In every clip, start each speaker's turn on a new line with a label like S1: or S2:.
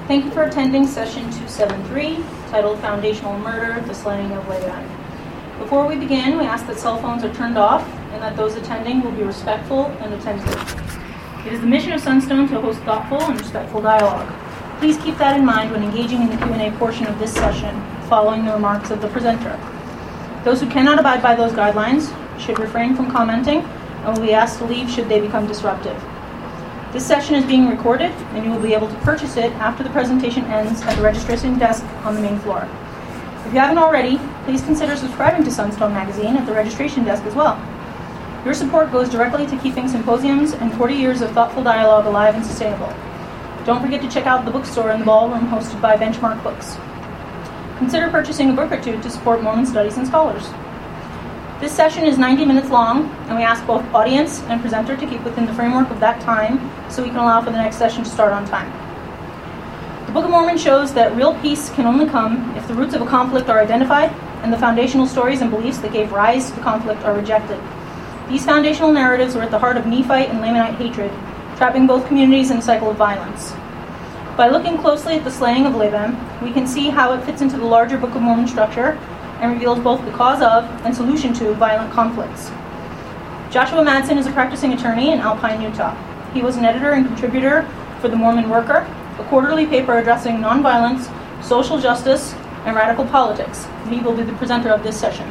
S1: Thank you for attending session 273, titled Foundational Murder, the Slaying of Laban. Before we begin, we ask that cell phones are turned off and that those attending will be respectful and attentive. It is the mission of Sunstone to host thoughtful and respectful dialogue. Please keep that in mind when engaging in the Q&A portion of this session, following the remarks of the presenter. Those who cannot abide by those guidelines should refrain from commenting and will be asked to leave should they become disruptive. This session is being recorded, and you will be able to purchase it after the presentation ends at the registration desk on the main floor. If you haven't already, please consider subscribing to Sunstone Magazine at the registration desk as well. Your support goes directly to keeping symposiums and 40 years of thoughtful dialogue alive and sustainable. Don't forget to check out the bookstore in the ballroom hosted by Benchmark Books. Consider purchasing a book or two to support Mormon studies and scholars. This session is 90 minutes long, and we ask both audience and presenter to keep within the framework of that time so we can allow for the next session to start on time. The Book of Mormon shows that real peace can only come if the roots of a conflict are identified and the foundational stories and beliefs that gave rise to the conflict are rejected. These foundational narratives were at the heart of Nephite and Lamanite hatred, trapping both communities in a cycle of violence. By looking closely at the slaying of Laban, we can see how it fits into the larger Book of Mormon structure and reveals both the cause of and solution to violent conflicts. Joshua Madsen is a practicing attorney in Alpine, Utah. He was an editor and contributor for The Mormon Worker, a quarterly paper addressing nonviolence, social justice, and radical politics. And he will be the presenter of this session.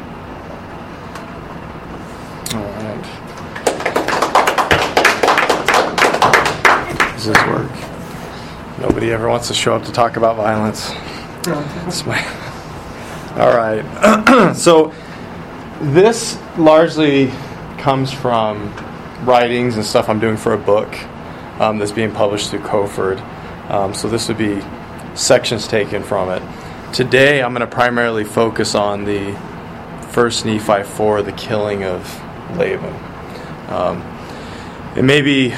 S2: All right. Does this work? Nobody ever wants to show up to talk about violence. All right. So this largely comes from writings and stuff I'm doing for a book that's being published through Coford. So this would be sections taken from it. Today I'm going to primarily focus on the 1 Nephi 4, the killing of Laban. And maybe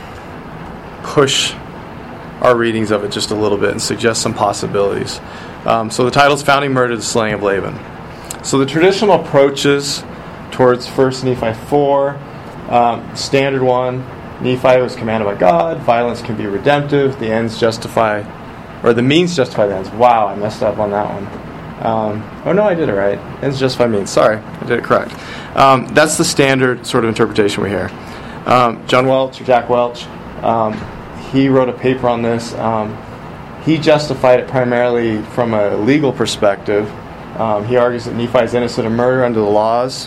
S2: push our readings of it just a little bit and suggest some possibilities. So the title is Founding Murder, the Slaying of Laban. So the traditional approaches towards 1 Nephi 4, standard one, Nephi was commanded by God, violence can be redemptive, the ends justify, or the means justify the ends. Wow, I messed up on that one. Oh no, I did it right. Ends justify means. Sorry, I did it correct. That's the standard sort of interpretation we hear. Jack Welch, he wrote a paper on this. He justified it primarily from a legal perspective. He argues that Nephi is innocent of murder under the laws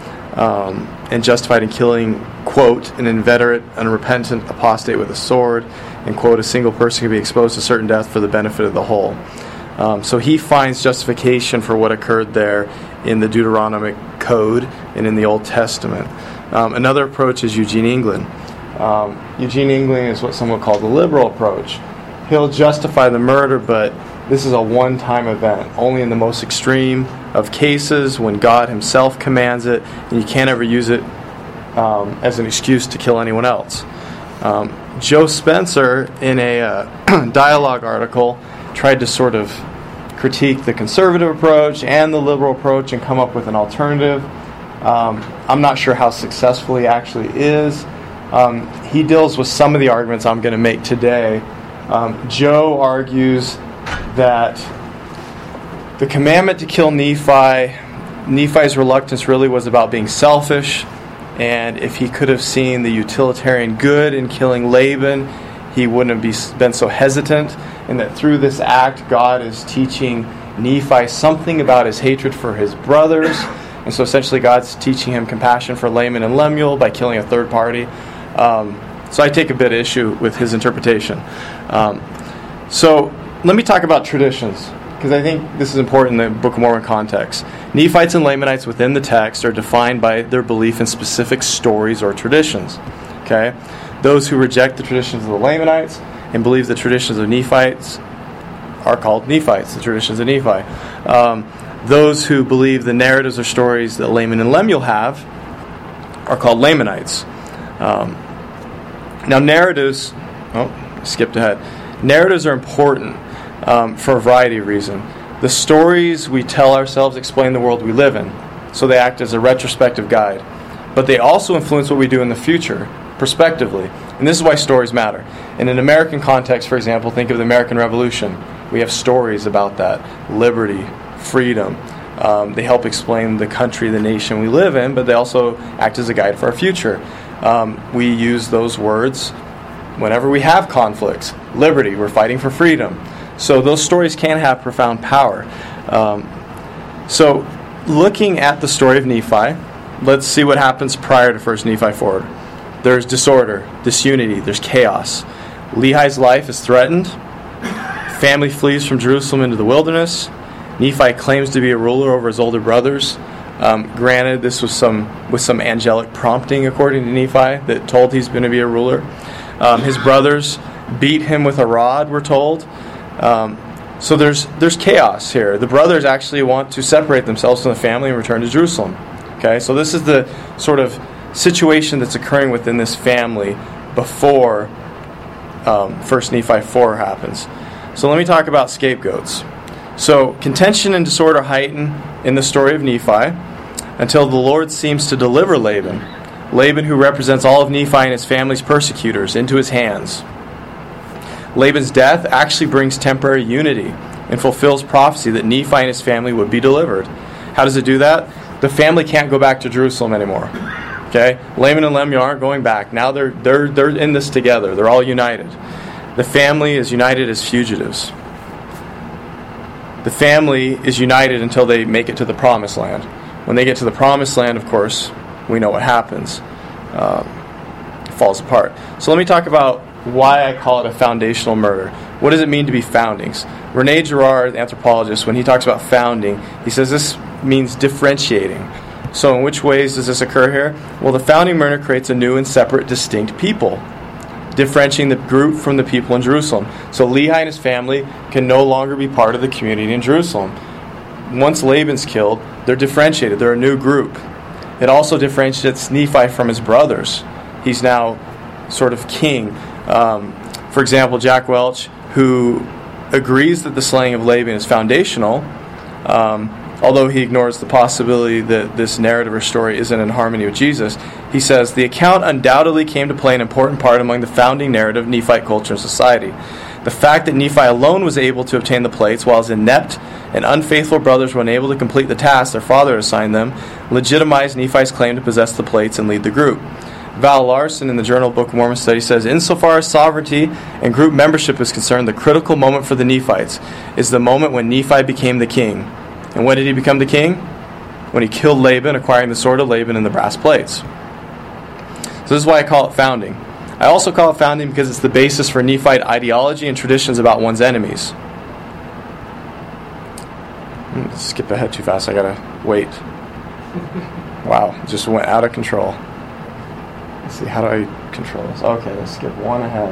S2: and justified in killing, quote, an inveterate, unrepentant apostate with a sword, and, quote, a single person can be exposed to certain death for the benefit of the whole. So he finds justification for what occurred there in the Deuteronomic Code and in the Old Testament. Another approach is Eugene England. Eugene England is what some would call the liberal approach. He'll justify the murder, but this is a one-time event, only in the most extreme of cases when God himself commands it, and you can't ever use it as an excuse to kill anyone else. Joe Spencer, in a dialogue article, tried to sort of critique the conservative approach and the liberal approach and come up with an alternative. I'm not sure how successful he actually is. He deals with some of the arguments I'm going to make today. Joe argues that the commandment to kill Nephi's reluctance really was about being selfish, and if he could have seen the utilitarian good in killing Laban, he wouldn't have been so hesitant, and that through this act, God is teaching Nephi something about his hatred for his brothers, and so essentially God's teaching him compassion for Laman and Lemuel by killing a third party. So I take a bit of issue with his interpretation. So let me talk about traditions, because I think this is important in the Book of Mormon context. Nephites and Lamanites within the text are defined by their belief in specific stories or traditions. Okay? Those who reject the traditions of the Lamanites and believe the traditions of Nephites are called Nephites, the traditions of Nephi. Those who believe the narratives or stories that Laman and Lemuel have are called Lamanites. Now narratives, skipped ahead. Narratives are important for a variety of reasons. The stories we tell ourselves explain the world we live in, so they act as a retrospective guide. But they also influence what we do in the future. prospectively. And this is why stories matter. In an American context, for example, think of the American Revolution. We have stories about that. Liberty, freedom. They help explain the country, the nation we live in, but they also act as a guide for our future. We use those words whenever we have conflicts. Liberty, we're fighting for freedom. So those stories can have profound power. So looking at the story of Nephi, let's see what happens prior to 1 Nephi 4. There's disorder, disunity, there's chaos. Lehi's life is threatened. Family flees from Jerusalem into the wilderness. Nephi claims to be a ruler over his older brothers. Granted, this was with some angelic prompting, according to Nephi, that told he's going to be a ruler. His brothers beat him with a rod, we're told. So there's chaos here. The brothers actually want to separate themselves from the family and return to Jerusalem. Okay, so this is the sort of situation that's occurring within this family before 1 Nephi 4 happens. So let me talk about scapegoats. So contention and disorder heighten in the story of Nephi until the Lord seems to deliver Laban, who represents all of Nephi and his family's persecutors, into his hands. Laban's death actually brings temporary unity and fulfills prophecy that Nephi and his family would be delivered. How does it do that? The family can't go back to Jerusalem anymore. Okay, Laban and Lemuel aren't going back. Now they're in this together. They're all united. The family is united as fugitives. The family is united until they make it to the promised land. When they get to the promised land, of course, we know what happens. It falls apart. So let me talk about why I call it a foundational murder. What does it mean to be foundings? Rene Girard, the anthropologist, when he talks about founding, he says this means differentiating. So in which ways does this occur here? Well, the founding murder creates a new and separate, distinct people, differentiating the group from the people in Jerusalem. So Lehi and his family can no longer be part of the community in Jerusalem. Once Laban's killed, they're differentiated. They're a new group. It also differentiates Nephi from his brothers. He's now sort of king. For example, Jack Welch, who agrees that the slaying of Laban is foundational, although he ignores the possibility that this narrative or story isn't in harmony with Jesus, he says, the account undoubtedly came to play an important part among the founding narrative of Nephite culture and society. The fact that Nephi alone was able to obtain the plates, while his inept and unfaithful brothers were unable to complete the task their father assigned them, legitimized Nephi's claim to possess the plates and lead the group. Val Larson in the Journal of Book of Mormon Study says, insofar as sovereignty and group membership is concerned, the critical moment for the Nephites is the moment when Nephi became the king. And when did he become the king? When he killed Laban, acquiring the sword of Laban and the brass plates. So this is why I call it founding. I also call it founding because it's the basis for Nephite ideology and traditions about one's enemies. Skip ahead too fast. I gotta wait. Wow, it just went out of control. Let's see, how do I control this? Okay, let's skip one ahead.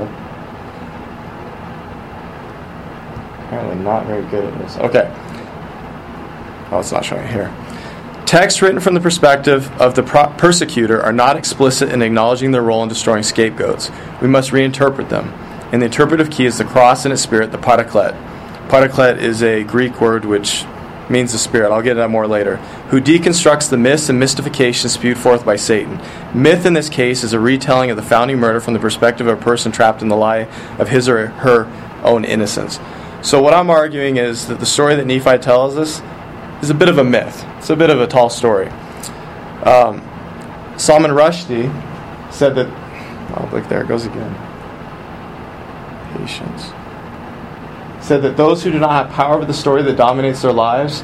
S2: Apparently not very good at this. Okay. Oh, it's not showing it here. Texts written from the perspective of the persecutor are not explicit in acknowledging their role in destroying scapegoats. We must reinterpret them. And the interpretive key is the cross and its spirit, the paraklet. Paraklet is a Greek word which means the spirit. I'll get to that more later. Who deconstructs the myths and mystifications spewed forth by Satan. Myth in this case is a retelling of the founding murder from the perspective of a person trapped in the lie of his or her own innocence. So what I'm arguing is that the story that Nephi tells us is a bit of a myth. It's a bit of a tall story. Salman Rushdie said that, oh, look, there it goes again. Patience. Said that those who do not have power over the story that dominates their lives,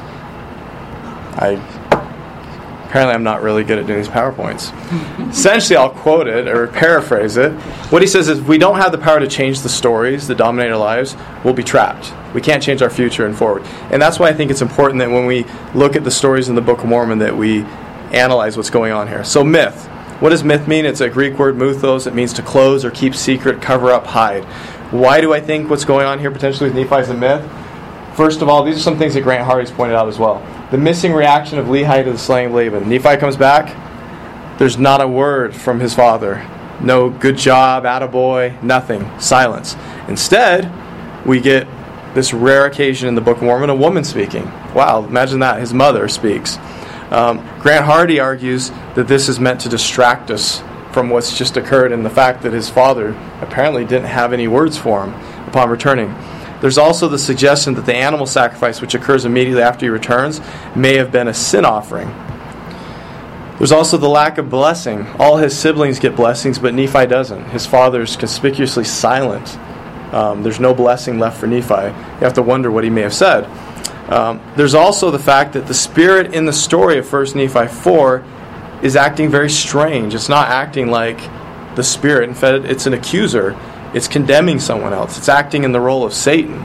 S2: apparently I'm not really good at doing these PowerPoints. Essentially, I'll quote it or paraphrase it. What he says is, if we don't have the power to change the stories that dominate our lives, we'll be trapped. We can't change our future and forward. And that's why I think it's important that when we look at the stories in the Book of Mormon that we analyze what's going on here. So myth. What does myth mean? It's a Greek word, muthos. It means to close or keep secret, cover up, hide. Why do I think what's going on here potentially with Nephi is a myth? First of all, these are some things that Grant Hardy's pointed out as well. The missing reaction of Lehi to the slaying of Laban. Nephi comes back. There's not a word from his father. No good job, attaboy, nothing. Silence. Instead, we get this rare occasion in the Book of Mormon, a woman speaking. Wow, imagine that. His mother speaks. Grant Hardy argues that this is meant to distract us from what's just occurred and the fact that his father apparently didn't have any words for him upon returning. There's also the suggestion that the animal sacrifice, which occurs immediately after he returns, may have been a sin offering. There's also the lack of blessing. All his siblings get blessings, but Nephi doesn't. His father's conspicuously silent. There's no blessing left for Nephi. You have to wonder what he may have said. There's also the fact that the spirit in the story of 1 Nephi 4 is acting very strange. It's not acting like the spirit. In fact, it's an accuser. It's condemning someone else. It's acting in the role of Satan.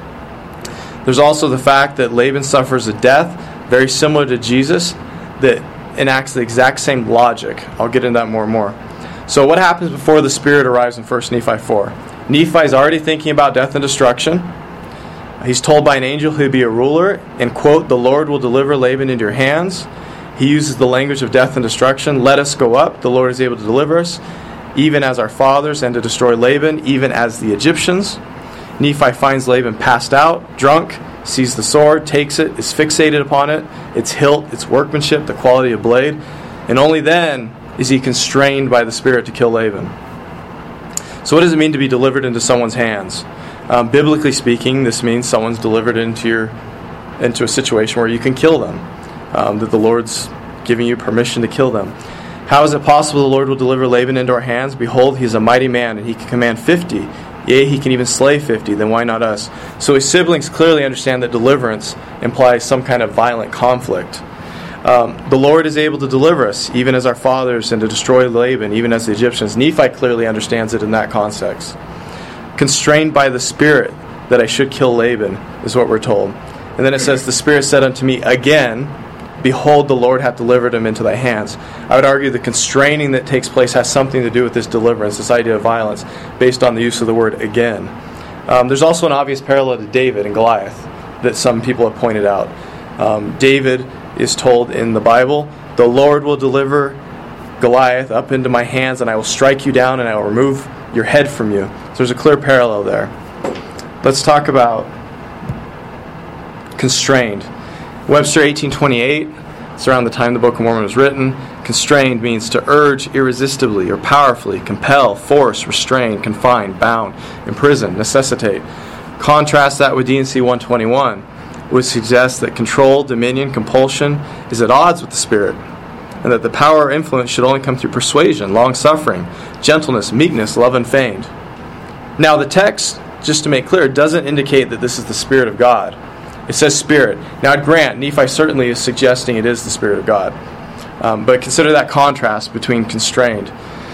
S2: There's also the fact that Laban suffers a death very similar to Jesus that enacts the exact same logic. I'll get into that more and more. So what happens before the spirit arrives in 1 Nephi 4? Nephi's already thinking about death and destruction. He's told by an angel he'll be a ruler, and, quote, the Lord will deliver Laban into your hands. He uses the language of death and destruction. Let us go up. The Lord is able to deliver us, even as our fathers, and to destroy Laban, even as the Egyptians. Nephi finds Laban passed out, drunk, sees the sword, takes it, is fixated upon it, its hilt, its workmanship, the quality of blade, and only then is he constrained by the Spirit to kill Laban. So what does it mean to be delivered into someone's hands? Biblically speaking, this means someone's delivered into a situation where you can kill them, that the Lord's giving you permission to kill them. How is it possible the Lord will deliver Laban into our hands? Behold, he is a mighty man, and he can command 50. Yea, he can even slay 50. Then why not us? So his siblings clearly understand that deliverance implies some kind of violent conflict. The Lord is able to deliver us, even as our fathers, and to destroy Laban, even as the Egyptians. Nephi clearly understands it in that context. Constrained by the Spirit that I should kill Laban, is what we're told. And then it says, the Spirit said unto me again, behold, the Lord hath delivered him into thy hands. I would argue the constraining that takes place has something to do with this deliverance, this idea of violence, based on the use of the word again. There's also an obvious parallel to David and Goliath that some people have pointed out. David is told in the Bible, the Lord will deliver Goliath up into my hands, and I will strike you down, and I will remove your head from you. So there's a clear parallel there. Let's talk about constrained. Webster 1828, it's around the time the Book of Mormon was written. Constrained means to urge irresistibly or powerfully, compel, force, restrain, confine, bound, imprison, necessitate. Contrast that with D&C 121, which suggests that control, dominion, compulsion is at odds with the Spirit, and that the power or influence should only come through persuasion, long-suffering, gentleness, meekness, love unfeigned. Now the text, just to make clear, doesn't indicate that this is the Spirit of God. It says Spirit. Now I'd grant, Nephi certainly is suggesting it is the Spirit of God. But consider that contrast between constrained.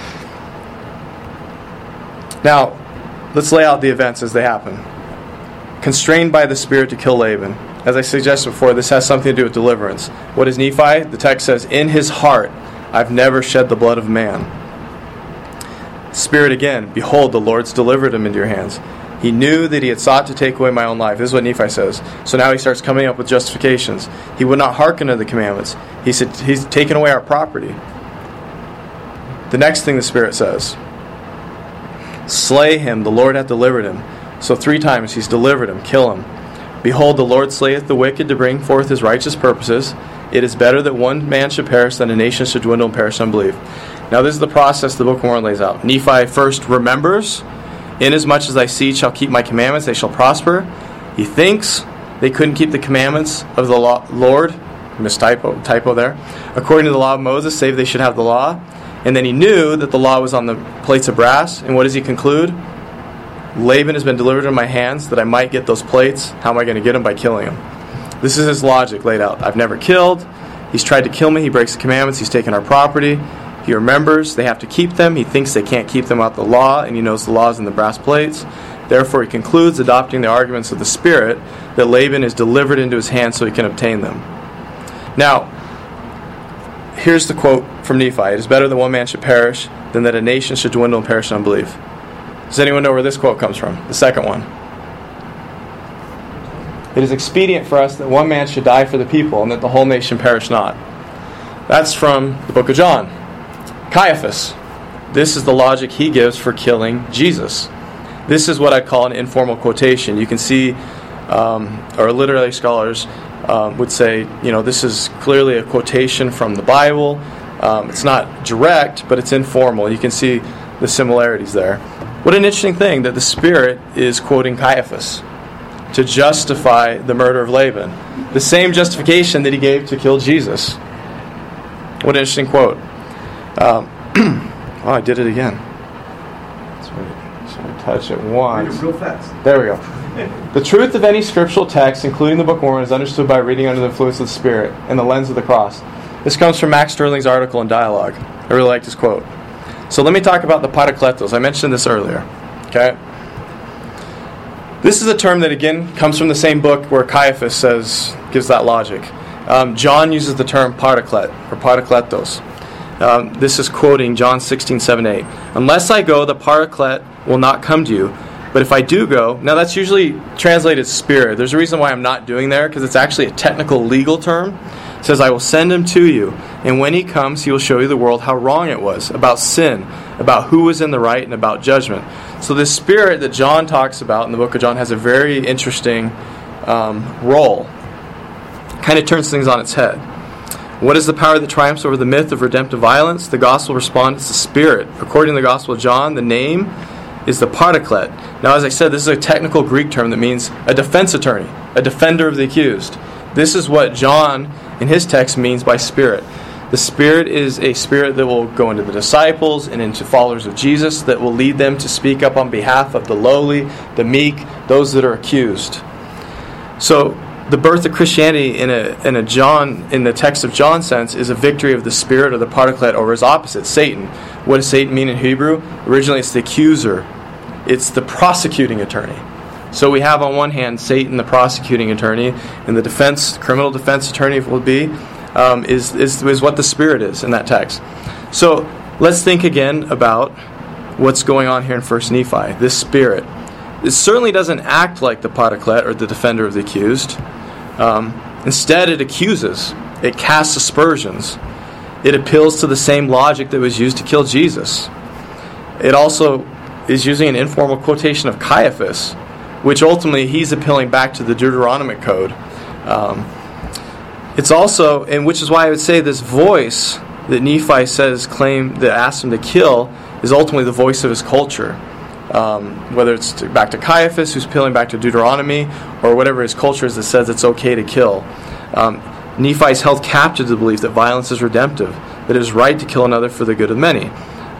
S2: Now, let's lay out the events as they happen. Constrained by the Spirit to kill Laban. As I suggested before, this has something to do with deliverance. What is Nephi? The text says, in his heart, I've never shed the blood of man. Spirit again, behold, the Lord's delivered him into your hands. He knew that he had sought to take away my own life. This is what Nephi says. So now he starts coming up with justifications. He would not hearken to the commandments. He said, he's taken away our property. The next thing the Spirit says, slay him, the Lord hath delivered him. So 3 times he's delivered him, kill him. Behold, the Lord slayeth the wicked to bring forth his righteous purposes. It is better that one man should perish than a nation should dwindle and perish in unbelief. Now this is the process the Book of Mormon lays out. Nephi first remembers, inasmuch as thy seed shall keep my commandments, they shall prosper. He thinks they couldn't keep the commandments of the Lord. Typo there. According to the law of Moses, save they should have the law. And then he knew that the law was on the plates of brass. And what does he conclude? Laban has been delivered in my hands that I might get those plates. How am I going to get them? By killing him. This is his logic laid out. I've never killed. He's tried to kill me. He breaks the commandments. He's taken our property. He remembers they have to keep them. He thinks they can't keep them out the law, and he knows the law is in the brass plates. Therefore, he concludes, adopting the arguments of the Spirit, that Laban is delivered into his hands so he can obtain them. Now, here's the quote from Nephi. It is better that one man should perish than that a nation should dwindle and perish in unbelief. Does anyone know where this quote comes from? The second one. It is expedient for us that one man should die for the people and that the whole nation perish not. That's from the book of John. Caiaphas. This is the logic he gives for killing Jesus. This is what I call an informal quotation. You can see, or literary scholars would say, this is clearly a quotation from the Bible. It's not direct, but it's informal. You can see the similarities there. What an interesting thing that the Spirit is quoting Caiaphas to justify the murder of Laban. The same justification that he gave to kill Jesus. What an interesting quote. Oh, I did it again. So I touch it once.
S3: Real fast.
S2: There we go. The truth of any scriptural text, including the Book of Mormon, is understood by reading under the influence of the Spirit and the lens of the cross. This comes from Max Sterling's article in Dialogue. I really like this quote. So let me talk about the parakletos. I mentioned this earlier. Okay. This is a term that, again, comes from the same book where Caiaphas gives that logic. John uses the term paraklet, or parakletos. This is quoting John 16:7-8. Unless I go, the paraklet will not come to you. But if I do go, now that's usually translated spirit. There's a reason why I'm not doing there, because it's actually a technical legal term. It says, I will send him to you, and when he comes, he will show you the world how wrong it was, about sin, about who was in the right, and about judgment. So this spirit that John talks about in the book of John has a very interesting role. Kind of turns things on its head. What is the power that triumphs over the myth of redemptive violence? The gospel responds to spirit. According to the Gospel of John, the name is the paraklet. Now, as I said, this is a technical Greek term that means a defense attorney, a defender of the accused. This is what John, in his text, means by spirit. The Spirit is a spirit that will go into the disciples and into followers of Jesus, that will lead them to speak up on behalf of the lowly, the meek, those that are accused. So, the birth of Christianity in the text of John sense is a victory of the Spirit or the paraklet over his opposite, Satan. What does Satan mean in Hebrew? Originally, it's the accuser. It's the prosecuting attorney. So we have on one hand Satan, the prosecuting attorney, and the criminal defense attorney will be, is what the Spirit is in that text. So let's think again about what's going on here in 1 Nephi. This Spirit. It certainly doesn't act like the paraklet or the defender of the accused. Instead, it accuses. It casts aspersions. It appeals to the same logic that was used to kill Jesus. It also is using an informal quotation of Caiaphas, which ultimately he's appealing back to the Deuteronomic Code. It's also, and which is why I would say this voice that Nephi that asked him to kill is ultimately the voice of his culture. Whether it's back to Caiaphas, who's appealing back to Deuteronomy, or whatever his culture is that says it's okay to kill. Nephi is held captive to the belief that violence is redemptive, that it is right to kill another for the good of many.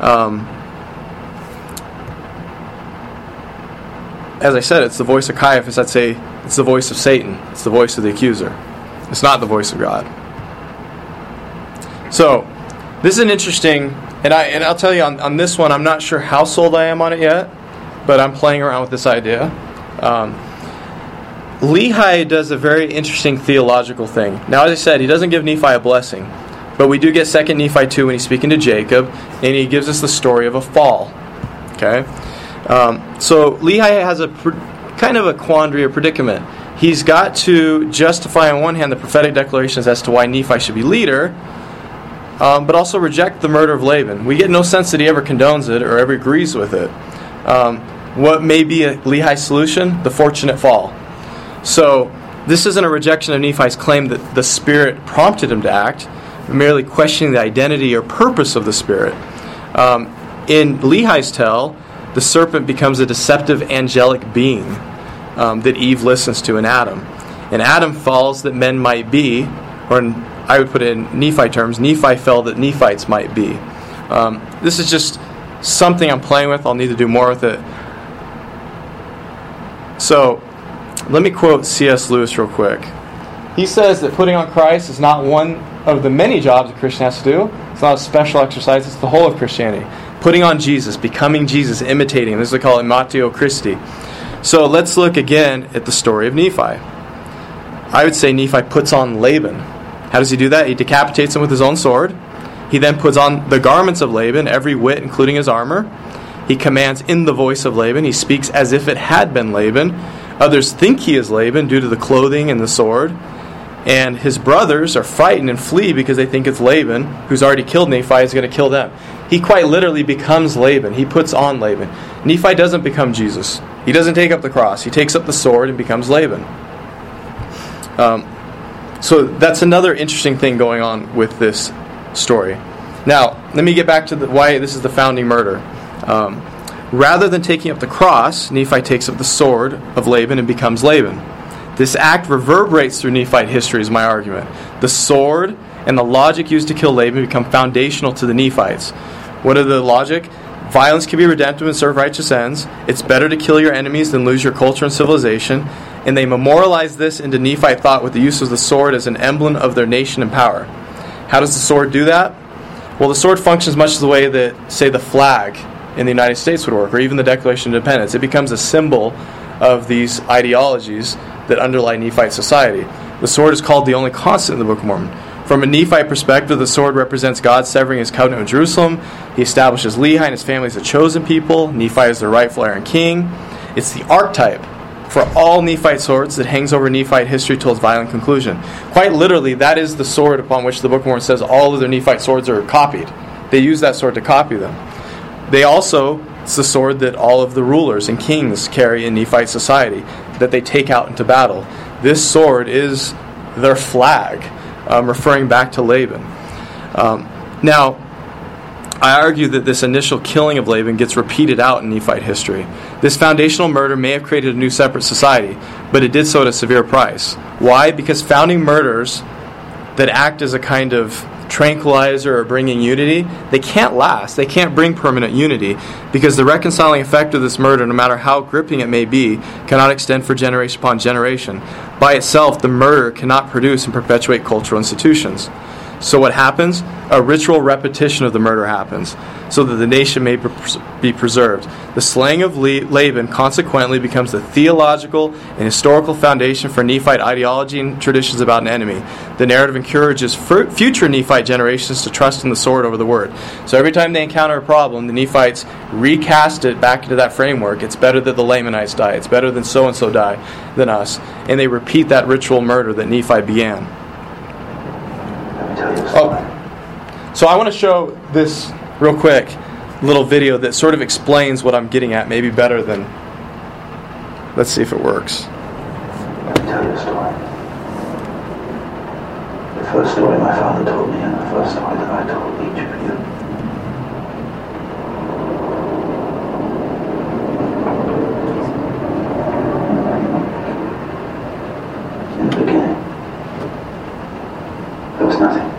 S2: As I said, it's the voice of Caiaphas. I'd say it's the voice of Satan. It's the voice of the accuser. It's not the voice of God. So, this is an interesting, and I'll tell you on this one, I'm not sure how sold I am on it yet, but I'm playing around with this idea. Lehi does a very interesting theological thing. Now, as I said, he doesn't give Nephi a blessing, but we do get 2 Nephi 2 when he's speaking to Jacob, and he gives us the story of a fall. Okay? So Lehi has kind of a quandary or predicament. He's got to justify on one hand the prophetic declarations as to why Nephi should be leader, but also reject the murder of Laban. We get no sense that he ever condones it or ever agrees with it. What may be Lehi's solution? The fortunate fall. So this isn't a rejection of Nephi's claim that the Spirit prompted him to act, merely questioning the identity or purpose of the Spirit. In Lehi's tell, the serpent becomes a deceptive angelic being that Eve listens to in Adam. And Adam falls that men might be, or I would put it in Nephi terms, Nephi fell that Nephites might be. This is just something I'm playing with. I'll need to do more with it. So, let me quote C.S. Lewis real quick. He says that putting on Christ is not one of the many jobs a Christian has to do. It's not a special exercise. It's the whole of Christianity. Putting on Jesus, becoming Jesus, imitating him. This is what we call imitatio Christi. So let's look again at the story of Nephi. I would say Nephi puts on Laban. How does he do that? He decapitates him with his own sword. He then puts on the garments of Laban, every whit, including his armor. He commands in the voice of Laban. He speaks as if it had been Laban. Others think he is Laban due to the clothing and the sword. And his brothers are frightened and flee because they think it's Laban, who's already killed Nephi, is going to kill them. He quite literally becomes Laban. He puts on Laban. Nephi doesn't become Jesus. He doesn't take up the cross. He takes up the sword and becomes Laban. So that's another interesting thing going on with this story. Now, let me get back to why this is the founding murder. Rather than taking up the cross, Nephi takes up the sword of Laban and becomes Laban. This act reverberates through Nephite history, is my argument. The sword and the logic used to kill Laban become foundational to the Nephites. What are the logic? Violence can be redemptive and serve righteous ends. It's better to kill your enemies than lose your culture and civilization. And they memorialize this into Nephite thought with the use of the sword as an emblem of their nation and power. How does the sword do that? Well, the sword functions much the way that, say, the flag in the United States would work, or even the Declaration of Independence. It becomes a symbol of these ideologies that underlie Nephite society. The sword is called the only constant in the Book of Mormon. From a Nephite perspective, the sword represents God severing his covenant with Jerusalem. He establishes Lehi and his family as a chosen people. Nephi is the rightful heir and king. It's the archetype for all Nephite swords that hangs over Nephite history till its violent conclusion. Quite literally, that is the sword upon which the Book of Mormon says all of their Nephite swords are copied. They use that sword to copy them. It's the sword that all of the rulers and kings carry in Nephite society, that they take out into battle. This sword is their flag, referring back to Laban. Now, I argue that this initial killing of Laban gets repeated out in Nephite history. This foundational murder may have created a new separate society, but it did so at a severe price. Why? Because founding murders that act as a kind of tranquilizer or bringing unity, they can't last. They can't bring permanent unity because the reconciling effect of this murder, no matter how gripping it may be, cannot extend for generation upon generation. By itself, the murder cannot produce and perpetuate cultural institutions. So what happens? A ritual repetition of the murder happens so that the nation may be preserved. The slaying of Laban consequently becomes the theological and historical foundation for Nephite ideology and traditions about an enemy. The narrative encourages future Nephite generations to trust in the sword over the word. So every time they encounter a problem, the Nephites recast it back into that framework. It's better that the Lamanites die. It's better than so-and-so die than us. And they repeat that ritual murder that Nephi began. So I want to show this real quick little video that sort of explains what I'm getting at, maybe better than... Let's see if it works.
S3: Let me tell you a story. The first story my father told me, and the first story that I told each of you. In the beginning, there was nothing.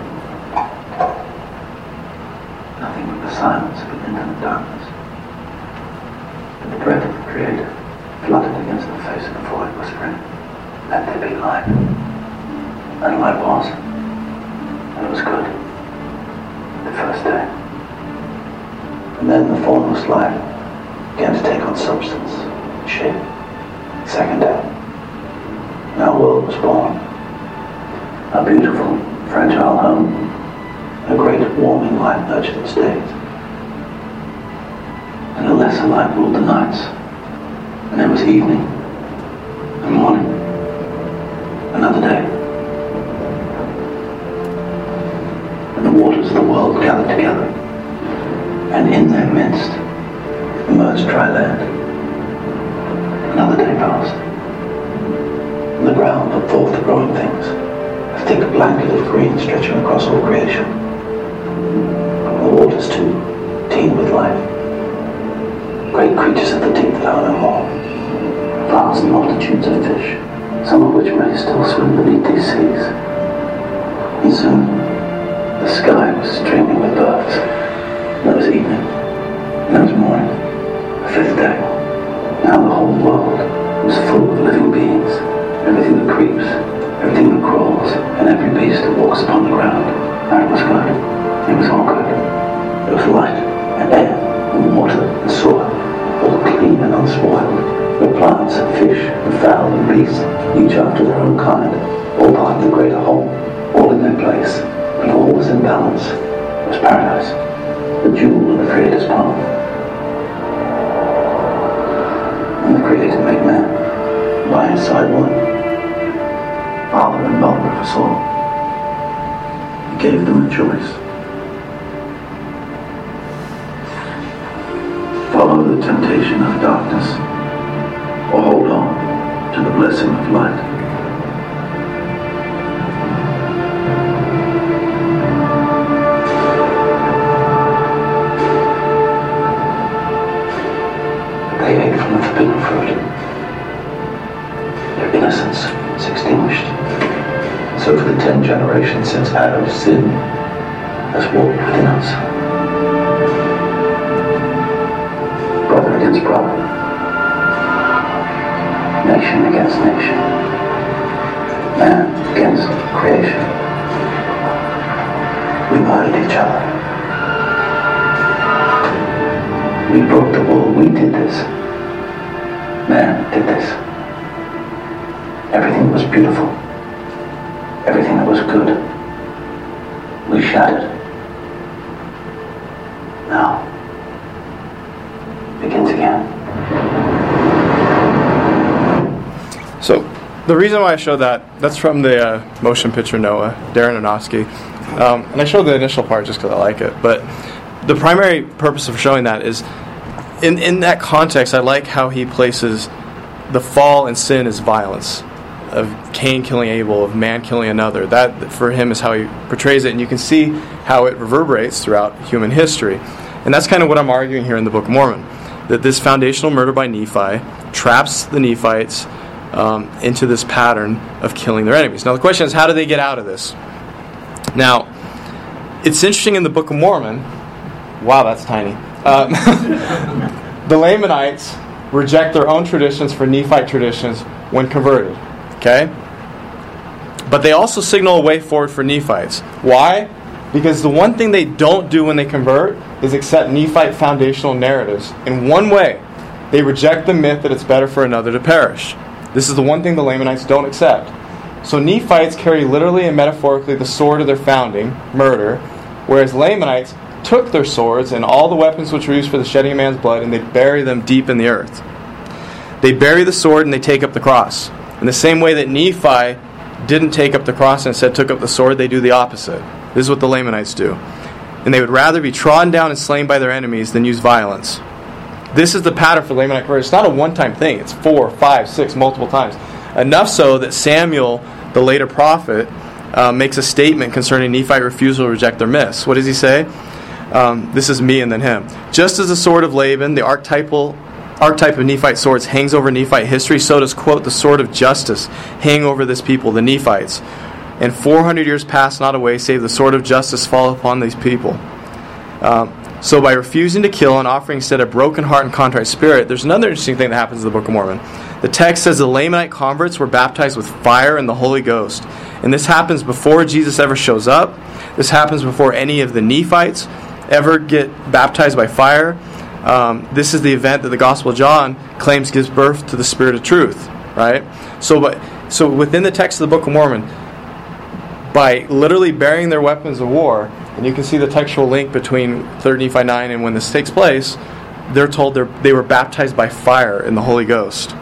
S3: Nothing but the silence of infinite darkness. And the breath of the Creator flooded against the face of the void, whispering, "Let there be light." And light was. And it was good. The first day. And then the formless light began to take on substance, shape. Second day. And our world was born. A beautiful, fragile home. A great warming light nurtured its days. And a lesser light ruled the nights. And there was evening and morning. Another day. And the waters of the world gathered together. And in their midst emerged dry land. Another day passed. And the ground put forth the growing things. A thick blanket of green stretching across all creation. The waters, too, teem with life. Great creatures of the deep that are no more. Vast multitudes of fish, some of which may still swim beneath these seas. And soon, the sky was streaming with birds. And there was evening, and there was morning, a fifth day. Now the whole world was full of living beings. Everything that creeps, everything that crawls, and every beast that walks upon the ground. And it was good. It was all good. There was light and air and water and soil, all clean and unspoiled. There were plants and fish and fowl and beasts, each after their own kind, all part of the greater whole, all in their place, and all was in balance. It was paradise, the jewel of the Creator's palm. And the Creator made man, by his side woman, father and mother of us all. He gave them a choice. Follow the temptation of darkness, or hold on to the blessing of light. forbidden fruit. Their innocence is extinguished. So for the 10 generations since Adam, sin has walked within us. Brother against brother. Nation against nation. Man against creation. We murdered each other. We broke the wall. We did this. Man did this. Everything that was beautiful. Everything that was good. We shattered. Now, begins again.
S2: So, the reason why I showed that's from the motion picture Noah, Darren Aronofsky. And I showed the initial part just because I like it. But the primary purpose of showing that is, in that context, I like how he places the fall and sin as violence. Of Cain killing Abel, of man killing another. That, for him, is how he portrays it. And you can see how it reverberates throughout human history. And that's kind of what I'm arguing here in the Book of Mormon. That this foundational murder by Nephi traps the Nephites into this pattern of killing their enemies. Now the question is, how do they get out of this? Now, it's interesting in the Book of Mormon. Wow, that's tiny. The Lamanites reject their own traditions for Nephite traditions when converted. Okay? But they also signal a way forward for Nephites. Why? Because the one thing they don't do when they convert is accept Nephite foundational narratives. In one way, they reject the myth that it's better for another to perish. This is the one thing the Lamanites don't accept. So Nephites carry literally and metaphorically the sword of their founding, murder, whereas Lamanites took their swords and all the weapons which were used for the shedding of man's blood, and they bury them deep in the earth. They bury the sword and they take up the cross. In the same way that Nephi didn't take up the cross and instead took up the sword, they do the opposite. This is what the Lamanites do. And they would rather be trodden down and slain by their enemies than use violence. This is the pattern for Lamanite conversion. It's not a one-time thing. It's 4, 5, 6, multiple times. Enough so that Samuel, the later prophet, makes a statement concerning Nephite refusal to reject their myths. What does he say? This is me and then him. Just as the sword of Laban, the archetype of Nephite swords, hangs over Nephite history, so does, quote, the sword of justice hang over this people, the Nephites. And 400 years pass not away, save the sword of justice fall upon these people. So by refusing to kill and offering instead a broken heart and contrite spirit, there's another interesting thing that happens in the Book of Mormon. The text says the Lamanite converts were baptized with fire and the Holy Ghost. And this happens before Jesus ever shows up. This happens before any of the Nephites ever get baptized by fire. This is the event that the Gospel of John claims gives birth to the Spirit of truth. Right? So within the text of the Book of Mormon, by literally burying their weapons of war, and you can see the textual link between 3 Nephi 9 and when this takes place, they're told they were baptized by fire in the Holy Ghost.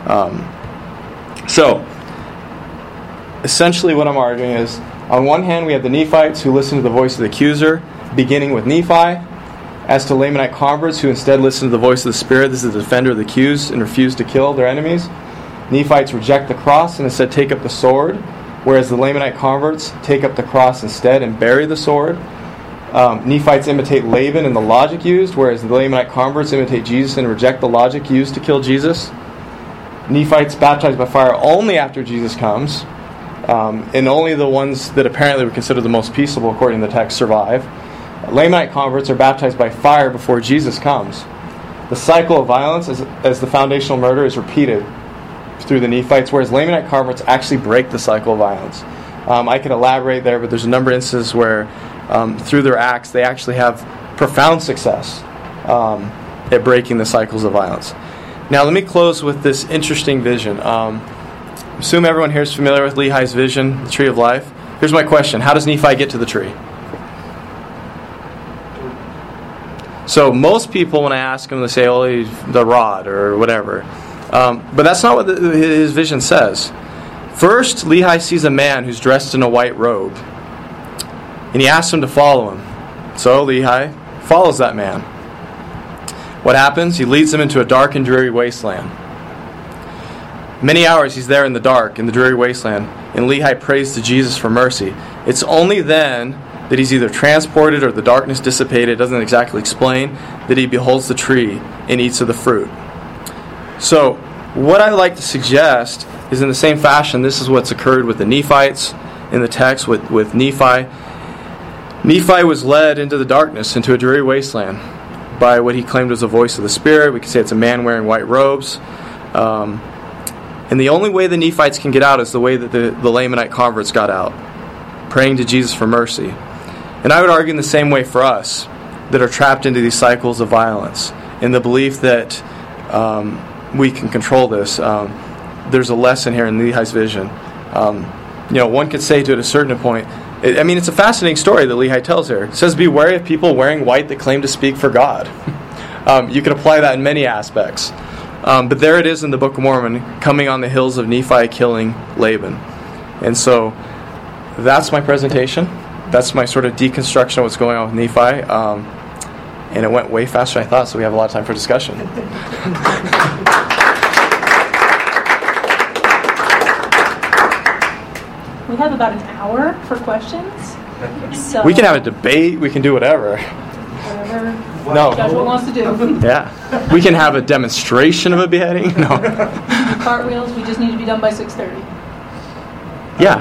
S2: So, essentially what I'm arguing is, on one hand we have the Nephites who listen to the voice of the accuser, beginning with Nephi. As to Lamanite converts who instead listen to the voice of the Spirit, this is the defender of the accused, and refuse to kill their enemies. Nephites reject the cross and instead take up the sword, whereas the Lamanite converts take up the cross instead and bury the sword. Nephites imitate Laban and the logic used, whereas the Lamanite converts imitate Jesus and reject the logic used to kill Jesus. Nephites baptized by fire only after Jesus comes, and only the ones that apparently were considered the most peaceable according to the text survive. Lamanite converts are baptized by fire before Jesus comes. The cycle of violence as the foundational murder is repeated through the Nephites, whereas Lamanite converts actually break the cycle of violence. I could elaborate there, but there's a number of instances where through their acts they actually have profound success at breaking the cycles of violence. Now let me close with this interesting vision. Assume everyone here is familiar with Lehi's vision, the tree of life. Here's my question. How does Nephi get to the tree? So most people, when I ask them, they say, oh, the rod or whatever. But that's not what his vision says. First, Lehi sees a man who's dressed in a white robe. And he asks him to follow him. So Lehi follows that man. What happens? He leads him into a dark and dreary wasteland. Many hours he's there in the dark, in the dreary wasteland, and Lehi prays to Jesus for mercy. It's only then that he's either transported or the darkness dissipated, it doesn't exactly explain, that he beholds the tree and eats of the fruit. So what I like to suggest is, in the same fashion, this is what's occurred with the Nephites in the text with Nephi. Nephi was led into the darkness, into a dreary wasteland, by what he claimed was a voice of the Spirit. We could say it's a man wearing white robes. And the only way the Nephites can get out is the way that the Lamanite converts got out, praying to Jesus for mercy. And I would argue in the same way for us that are trapped into these cycles of violence, in the belief that we can control this. There's a lesson here in Lehi's vision. One could say to it a certain point, it's a fascinating story that Lehi tells here. It says, be wary of people wearing white that claim to speak for God. You can apply that in many aspects. But there it is in the Book of Mormon, coming on the hills of Nephi killing Laban. And so that's my presentation. That's my sort of deconstruction of what's going on with Nephi. And it went way faster than I thought, so we have a lot of time for discussion.
S1: We have about an hour for questions. So
S2: We can have a debate. We can do whatever.
S1: whatever
S2: No.
S1: Joshua wants to do.
S2: Yeah. We can have a demonstration of a beheading. No.
S1: Cartwheels, we just need to be done by 6:30.
S2: Yeah.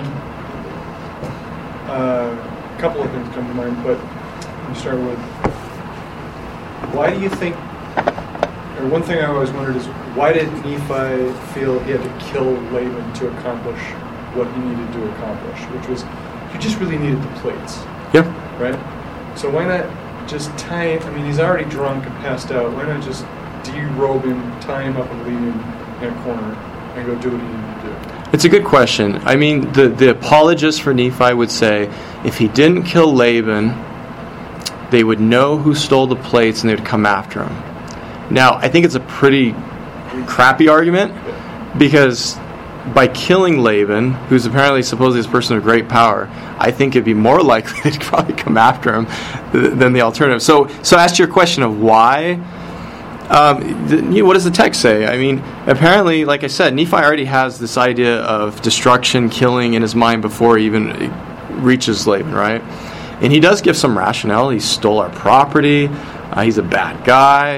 S4: A couple of things come to mind, but let me start with, why do you think, or one thing I always wondered is, why did Nephi feel he had to kill Laban to accomplish what he needed to accomplish, which was, he just really needed the plates.
S2: Yeah.
S4: Right? So why not just tie him, he's already drunk and passed out, why not just derobe him, tie him up and leave him in a corner and go do what he needed to do?
S2: It's a good question. The apologists for Nephi would say, if he didn't kill Laban, they would know who stole the plates and they would come after him. Now, I think it's a pretty crappy argument, because by killing Laban, who's apparently supposedly this person of great power, I think it'd be more likely they'd probably come after him than the alternative. So as to your question of why, what does the text say? Apparently, like I said, Nephi already has this idea of destruction, killing in his mind before he even reaches Laban, right? And he does give some rationale. He stole our property. He's a bad guy.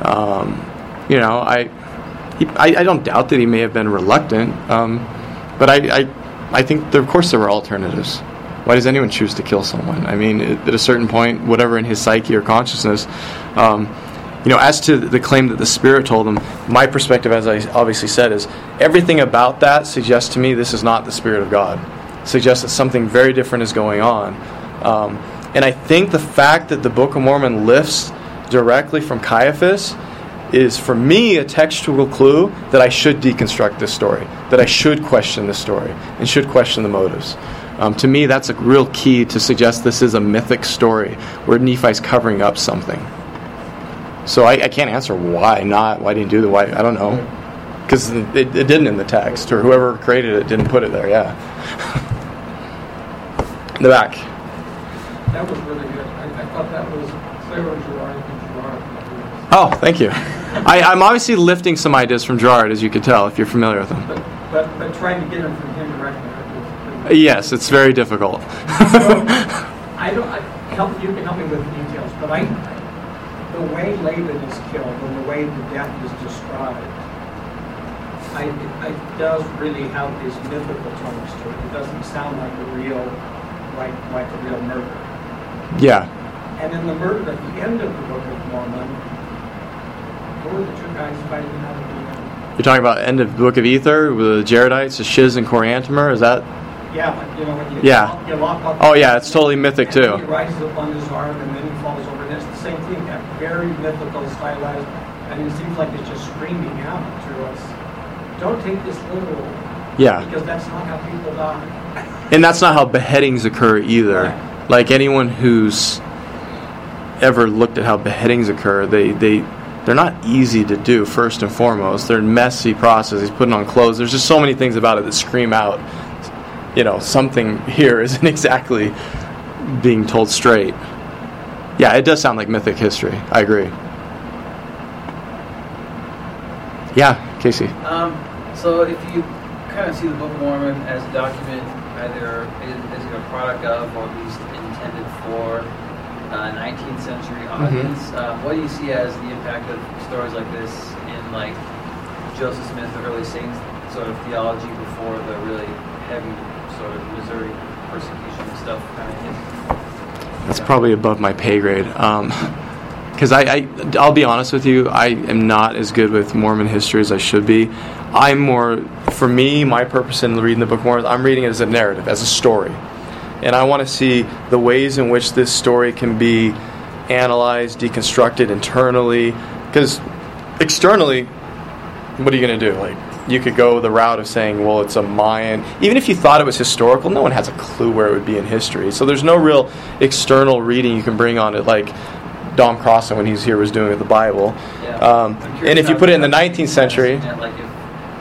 S2: I don't doubt that he may have been reluctant, but I think of course there were alternatives. Why does anyone choose to kill someone? At a certain point, whatever in his psyche or consciousness, as to the claim that the Spirit told him, my perspective, as I obviously said, is everything about that suggests to me this is not the Spirit of God. It suggests that something very different is going on. And I think the fact that the Book of Mormon lifts directly from Caiaphas is, for me, a textual clue that I should deconstruct this story, that I should question this story, and should question the motives. To me, that's a real key to suggest this is a mythic story where Nephi's covering up something. So I can't answer why not, why didn't do the why, I don't know. Because it didn't in the text, or whoever created it didn't put it there, yeah. In the back.
S5: That was really good. I thought that was clearer as Gerard than Gerard.
S2: Oh, thank you. I'm obviously lifting some ideas from Gerard, as you could tell, if you're familiar with him.
S5: But trying to get them from him directly.
S2: Yes, it's very difficult.
S5: You can help me with the details, but the way Laban is killed and the way the death is described, it does really have these mythical tones to it. It doesn't sound like a real murder.
S2: Yeah.
S5: And in the murder at the end of the Book of Mormon, who were the two guys fighting out at the end?
S2: You're talking about end of the Book of Ether with the Jaredites, the Shiz and Coriantumr, is that?
S5: Yeah, but when you
S2: Yeah.
S5: lock up.
S2: Oh yeah, it's totally mythic too.
S5: He rises up on his arm and then he falls over. And it's the same thing, that very mythical, stylized, and it seems like it's just screaming out to us. Don't take this literal.
S2: Yeah.
S5: Because that's not how people die.
S2: And that's not how beheadings occur either.
S5: Right.
S2: Like anyone who's ever looked at how beheadings occur, they're not easy to do, first and foremost. They're a messy process. He's putting on clothes. There's just so many things about it that scream out, something here isn't exactly being told straight. Yeah, it does sound like mythic history. I agree. Yeah, Casey.
S6: So if you kind of see the Book of Mormon as a document, either is it a product of, or at least intended for, 19th century audience, what do you see as the impact of stories like this in Joseph Smith, the early saints sort of theology before the really heavy sort of Missouri persecution and stuff kind of hit?
S2: That's probably above my pay grade. Because I'll be honest with you, I am not as good with Mormon history as I should be. I'm more, for me, my purpose in reading the Book of Mormon, I'm reading it as a narrative, as a story. And I want to see the ways in which this story can be analyzed, deconstructed internally. Because externally, what are you going to do? Like, you could go the route of saying, well, it's a Mayan. Even if you thought it was historical, no one has a clue where it would be in history. So there's no real external reading you can bring on it, like Dom Crossan, when he's here, was doing with the Bible.
S6: Yeah.
S2: And if you put it in the 19th century...
S6: Like if,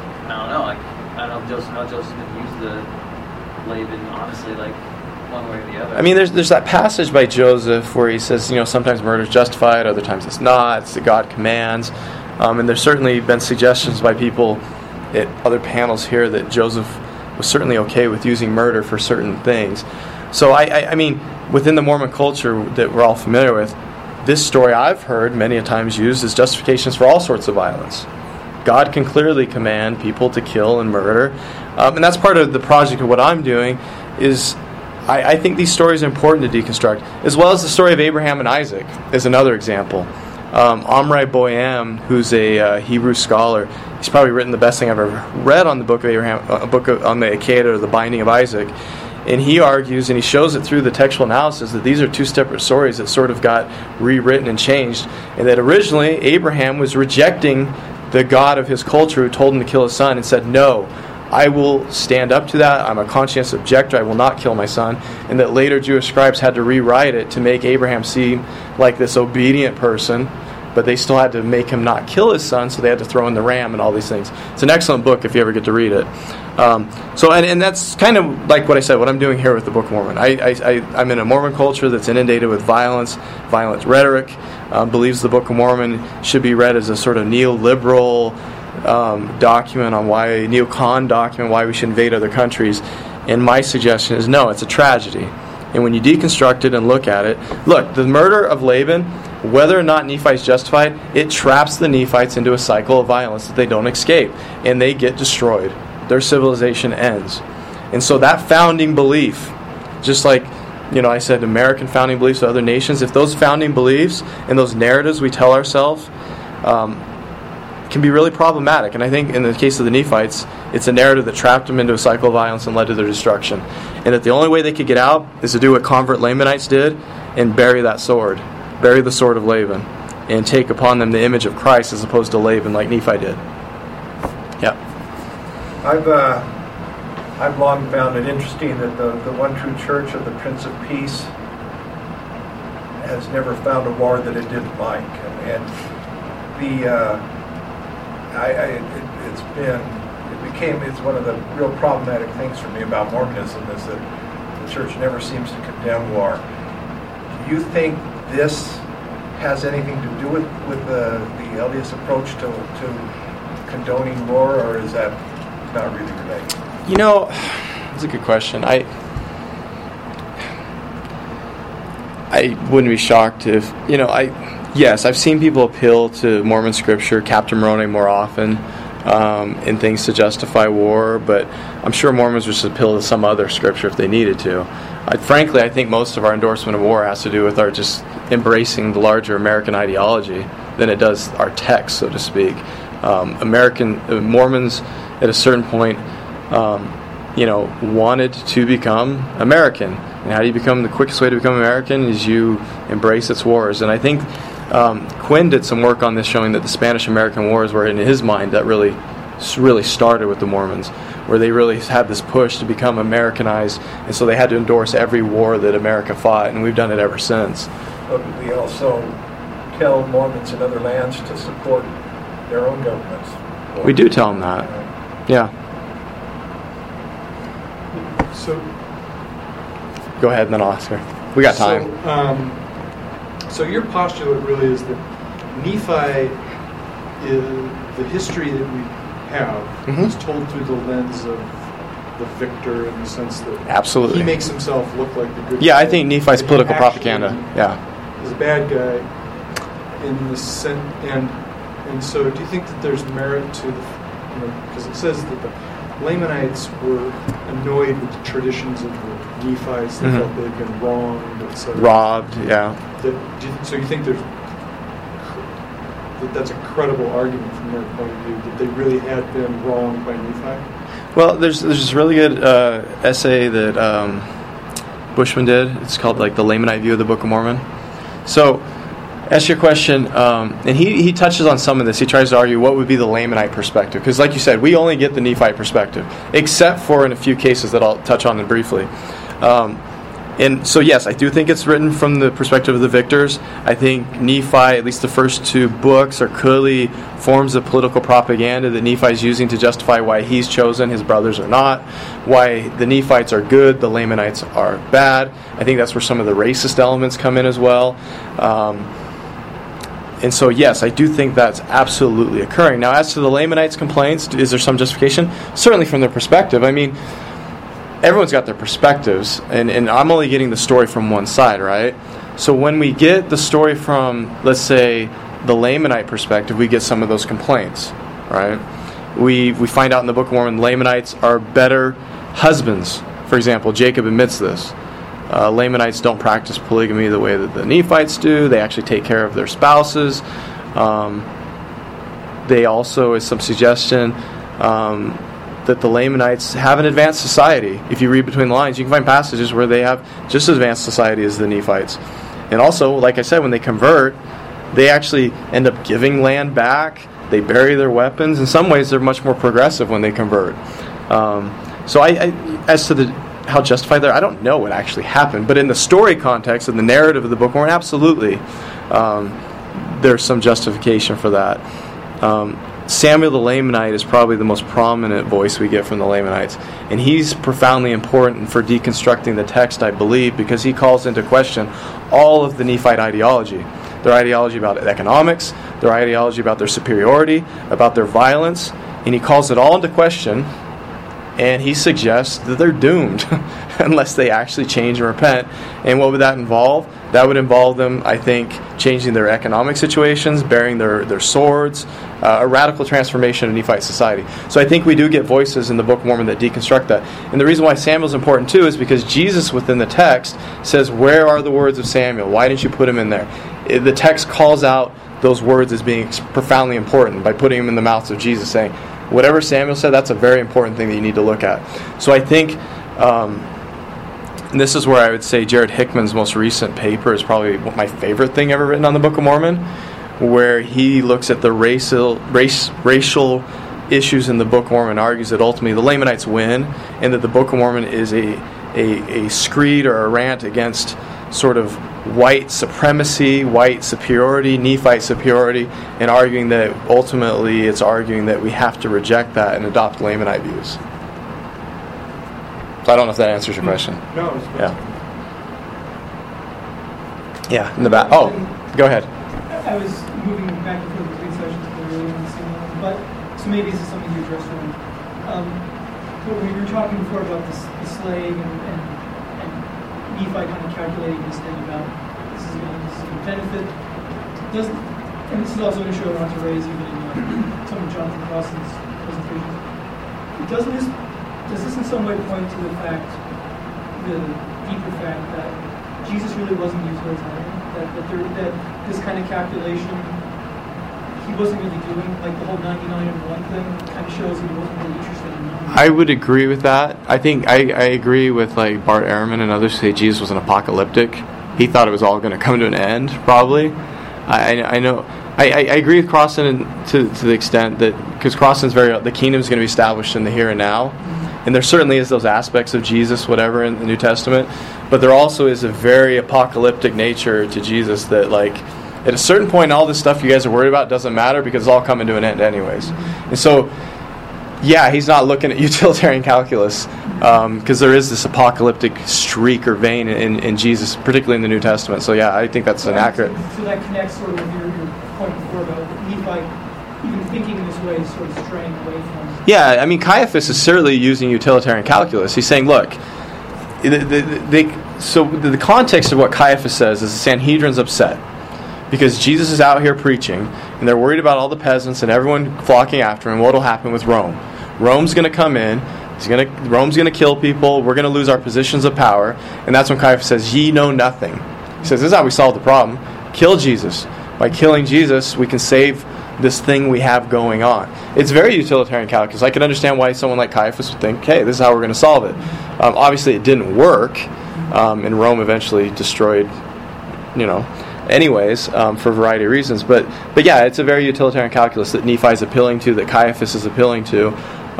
S6: I don't know how Joseph Smith used the Laban, honestly, like one way or the other.
S2: I mean, there's that passage by Joseph where he says, sometimes murder is justified, other times it's not. It's the God commands. And there's certainly been suggestions by people at other panels here that Joseph was certainly okay with using murder for certain things. So, I mean, within the Mormon culture that we're all familiar with, this story I've heard many a times used as justifications for all sorts of violence. God can clearly command people to kill and murder. And that's part of the project of what I'm doing is I think these stories are important to deconstruct, as well as the story of Abraham and Isaac is another example. Omri Boyam, who's a Hebrew scholar, he's probably written the best thing I've ever read on the book of Abraham, on the Akedah, or the binding of Isaac. And he argues, and he shows it through the textual analysis, that these are two separate stories that sort of got rewritten and changed, and that originally Abraham was rejecting the God of his culture who told him to kill his son and said, no, I will stand up to that. I'm a conscientious objector. I will not kill my son. And that later Jewish scribes had to rewrite it to make Abraham seem like this obedient person, but they still had to make him not kill his son, so they had to throw in the ram and all these things. It's an excellent book if you ever get to read it. And that's kind of like what I said, what I'm doing here with the Book of Mormon. I'm in a Mormon culture that's inundated with violent rhetoric, believes the Book of Mormon should be read as a sort of neoliberal document on neocon document, why we should invade other countries. And my suggestion is no, it's a tragedy. And when you deconstruct it and look at it, the murder of Laban, whether or not Nephi is justified, it traps the Nephites into a cycle of violence that they don't escape, and they get destroyed. Their civilization ends. And so that founding belief, just like I said, American founding beliefs of other nations, if those founding beliefs and those narratives we tell ourselves can be really problematic. And I think in the case of the Nephites, it's a narrative that trapped them into a cycle of violence and led to their destruction. And that the only way they could get out is to do what convert Lamanites did and bury that sword. Bury the sword of Laban and take upon them the image of Christ as opposed to Laban like Nephi did. Yeah.
S7: I've long found it interesting that the one true church of the Prince of Peace has never found a war that it didn't like. And it's one of the real problematic things for me about Mormonism is that the church never seems to condemn war. Do you think this has anything to do with the LDS approach to condoning war, or is that not really related?
S2: That's a good question. I wouldn't be shocked if, yes, I've seen people appeal to Mormon scripture, Captain Moroni more often, in things to justify war, but I'm sure Mormons would just appeal to some other scripture if they needed to. Frankly, I think most of our endorsement of war has to do with our just embracing the larger American ideology than it does our text, so to speak. Mormons, at a certain point, wanted to become American. And how do you become? The quickest way to become American is you embrace its wars. And I think Quinn did some work on this, showing that the Spanish-American Wars were, in his mind, that really started with the Mormons, where they really had this push to become Americanized, and so they had to endorse every war that America fought, and we've done it ever since.
S7: But we also tell Mormons in other lands to support their own governments.
S2: We do tell them that. Yeah.
S4: So,
S2: go ahead, and then I'll ask her. We got time.
S4: So your postulate really is that Nephi, the history that we have, is told through the lens of the victor, in the sense that
S2: absolutely
S4: he makes himself look like the good guy.
S2: Yeah, I think Nephi's political propaganda. Yeah,
S4: is a bad guy in the sense, and so do you think that there's merit to because it says that the Lamanites were annoyed with the traditions of the Nephites. They felt they'd been wronged, etc.
S2: Robbed, yeah.
S4: So you think that's a credible argument from their point of view, that they really had been wronged by Nephi?
S2: Well, there's this really good essay that Bushman did. It's called like the Lamanite View of the Book of Mormon. So, ask your question, and he touches on some of this. He tries to argue what would be the Lamanite perspective, because like you said, we only get the Nephite perspective, except for in a few cases that I'll touch on briefly. And so, yes, I do think it's written from the perspective of the victors. I think Nephi, at least the first two books, are clearly forms of political propaganda that Nephi is using to justify why he's chosen, his brothers are not, why the Nephites are good, the Lamanites are bad. I think that's where some of the racist elements come in as well. And so, yes, I do think that's absolutely occurring. Now, as to the Lamanites' complaints, is there some justification? Certainly from their perspective. I mean, everyone's got their perspectives, and I'm only getting the story from one side, right? So when we get the story from, let's say, the Lamanite perspective, we get some of those complaints, right? We find out in the Book of Mormon, Lamanites are better husbands. For example, Jacob admits this. Lamanites don't practice polygamy the way that the Nephites do. They actually take care of their spouses. They also, as some suggestion, that the Lamanites have an advanced society. If you read between the lines, you can find passages where they have just as advanced society as the Nephites. And also, like I said, when they convert, they actually end up giving land back. They bury their weapons. In some ways, they're much more progressive when they convert. So I as to how justified they are, I don't know what actually happened. But in the story context, in the narrative of the Book of Mormon, absolutely, there's some justification for that. Samuel the Lamanite is probably the most prominent voice we get from the Lamanites. And he's profoundly important for deconstructing the text, I believe, because he calls into question all of the Nephite ideology. Their ideology about economics, their ideology about their superiority, about their violence. And he calls it all into question, and he suggests that they're doomed unless they actually change and repent. And what would that involve? That would involve them, I think, changing their economic situations, bearing their swords, a radical transformation of Nephite society. So I think we do get voices in the Book of Mormon that deconstruct that. And the reason why Samuel's important too is because Jesus within the text says, where are the words of Samuel? Why didn't you put them in there? The text calls out those words as being profoundly important by putting them in the mouths of Jesus, saying, whatever Samuel said, that's a very important thing that you need to look at. So I think, and this is where I would say Jared Hickman's most recent paper is probably my favorite thing ever written on the Book of Mormon, where he looks at the racial issues in the Book of Mormon and argues that ultimately the Lamanites win, and that the Book of Mormon is a screed or a rant against sort of white supremacy, white superiority, Nephite superiority, and arguing that ultimately it's arguing that we have to reject that and adopt Lamanite views. So I don't know if that answers your question.
S4: No, it's
S2: Yeah, in the back. Oh, go ahead.
S8: I was moving back and forth between sessions for really on the same one, but so maybe this is something you addressed already. But when you were talking before about the slave and Nephi kind of calculating this thing about this is going to benefit, and this is also an issue I want to raise even in some of Jonathan Crossan's presentations. Does this in some way point to the deeper fact that Jesus really wasn't utilitarian? That this kind of calculation he wasn't really doing, like the whole 99 and 1 thing kind of shows that he wasn't really interested in numbers.
S2: I would agree with that. I think I agree with like Bart Ehrman and others who say Jesus was an apocalyptic. He thought it was all going to come to an end, probably. I know. I agree with Crossan to the extent that, because Crossan's the kingdom is going to be established in the here and now. And there certainly is those aspects of Jesus, whatever, in the New Testament. But there also is a very apocalyptic nature to Jesus that, like, at a certain point, all this stuff you guys are worried about doesn't matter because it's all coming to an end anyways. And so, yeah, he's not looking at utilitarian calculus because there is this apocalyptic streak or vein in Jesus, particularly in the New Testament. So, yeah, I think that's an accurate...
S8: So that connects sort of with your point before about Nephi even thinking in this way is sort of straying away from...
S2: Yeah, I mean, Caiaphas is certainly using utilitarian calculus. He's saying, look, so the context of what Caiaphas says is the Sanhedrin's upset because Jesus is out here preaching, and they're worried about all the peasants and everyone flocking after him. What will happen with Rome? Rome's going to come in. Rome's going to kill people. We're going to lose our positions of power. And that's when Caiaphas says, "Ye know nothing." He says, "This is how we solve the problem. Kill Jesus. By killing Jesus, we can save this thing we have going on." It's very utilitarian calculus. I can understand why someone like Caiaphas would think, "Okay, this is how we're going to solve it." Obviously, it didn't work, and Rome eventually destroyed, anyways, for a variety of reasons. But yeah, it's a very utilitarian calculus that Nephi is appealing to, that Caiaphas is appealing to.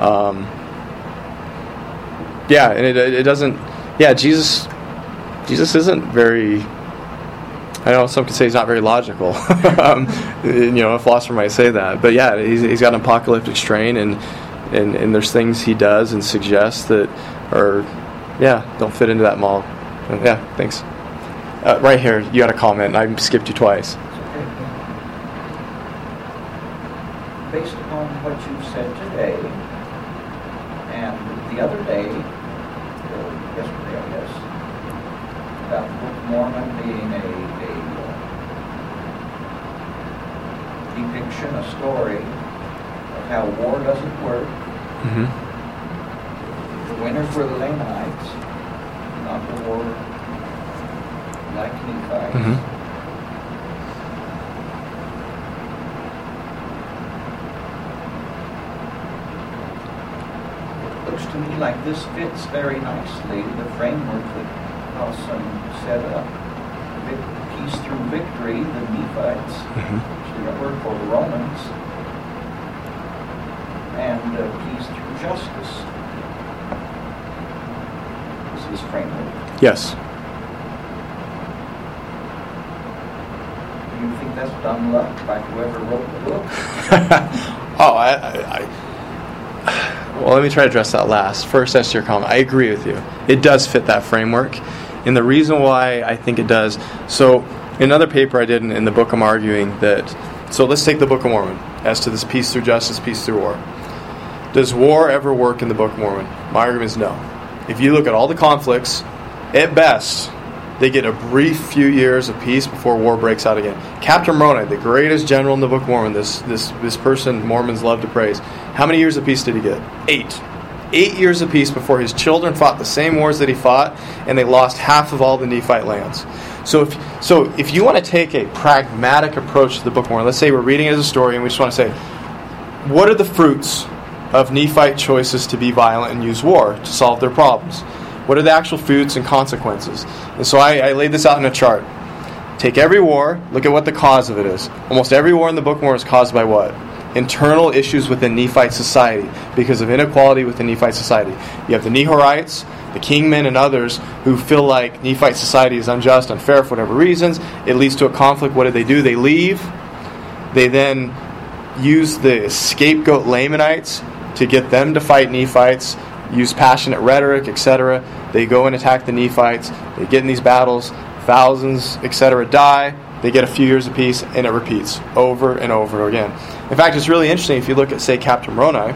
S2: And it doesn't. Yeah, Jesus isn't very. I know some could say he's not very logical. A philosopher might say that. But yeah, he's got an apocalyptic strain, and there's things he does and suggests that don't fit into that mold. Yeah, thanks. Right here, you had a comment, and I skipped you twice.
S9: Okay. Based upon what you've said today, and the other day, yesterday, I guess, about the Book of Mormon being a depiction, a story of how war doesn't work.
S2: Mm-hmm.
S9: The winners were the Lamanites, not the war like Nephites.
S2: Mm-hmm.
S9: It looks to me like this fits very nicely the framework that Carlson set up. Peace through victory, the Nephites, which is a word for the Romans, and peace through justice. This is framework.
S2: Yes.
S9: Do you think that's dumb luck by whoever wrote the book?
S2: Well, let me try to address that last. First, as to your comment, I agree with you. It does fit that framework. And the reason why I think it does, so in another paper I did in the book, I'm arguing that, so let's take the Book of Mormon as to this peace through justice, peace through war. Does war ever work in the Book of Mormon? My argument is no. If you look at all the conflicts, at best, they get a brief few years of peace before war breaks out again. Captain Moroni, the greatest general in the Book of Mormon, this person Mormons love to praise, how many years of peace did he get? 8. 8 years of peace before his children fought the same wars that he fought, and they lost half of all the Nephite lands. So if you want to take a pragmatic approach to the Book of Mormon, let's say we're reading it as a story, and we just want to say, what are the fruits of Nephite choices to be violent and use war to solve their problems? What are the actual fruits and consequences? And so I laid this out in a chart. Take every war, look at what the cause of it is. Almost every war in the Book of Mormon is caused by what? Internal issues within Nephite society because of inequality within Nephite society. You have the Nehorites, the kingmen, and others who feel like Nephite society is unjust, unfair for whatever reasons. It leads to a conflict. What do? They leave. They then use the scapegoat Lamanites to get them to fight Nephites, use passionate rhetoric, etc. They go and attack the Nephites. They get in these battles. Thousands, etc. die. They get a few years of peace, and it repeats over and over again. In fact, it's really interesting if you look at, say, Captain Moroni.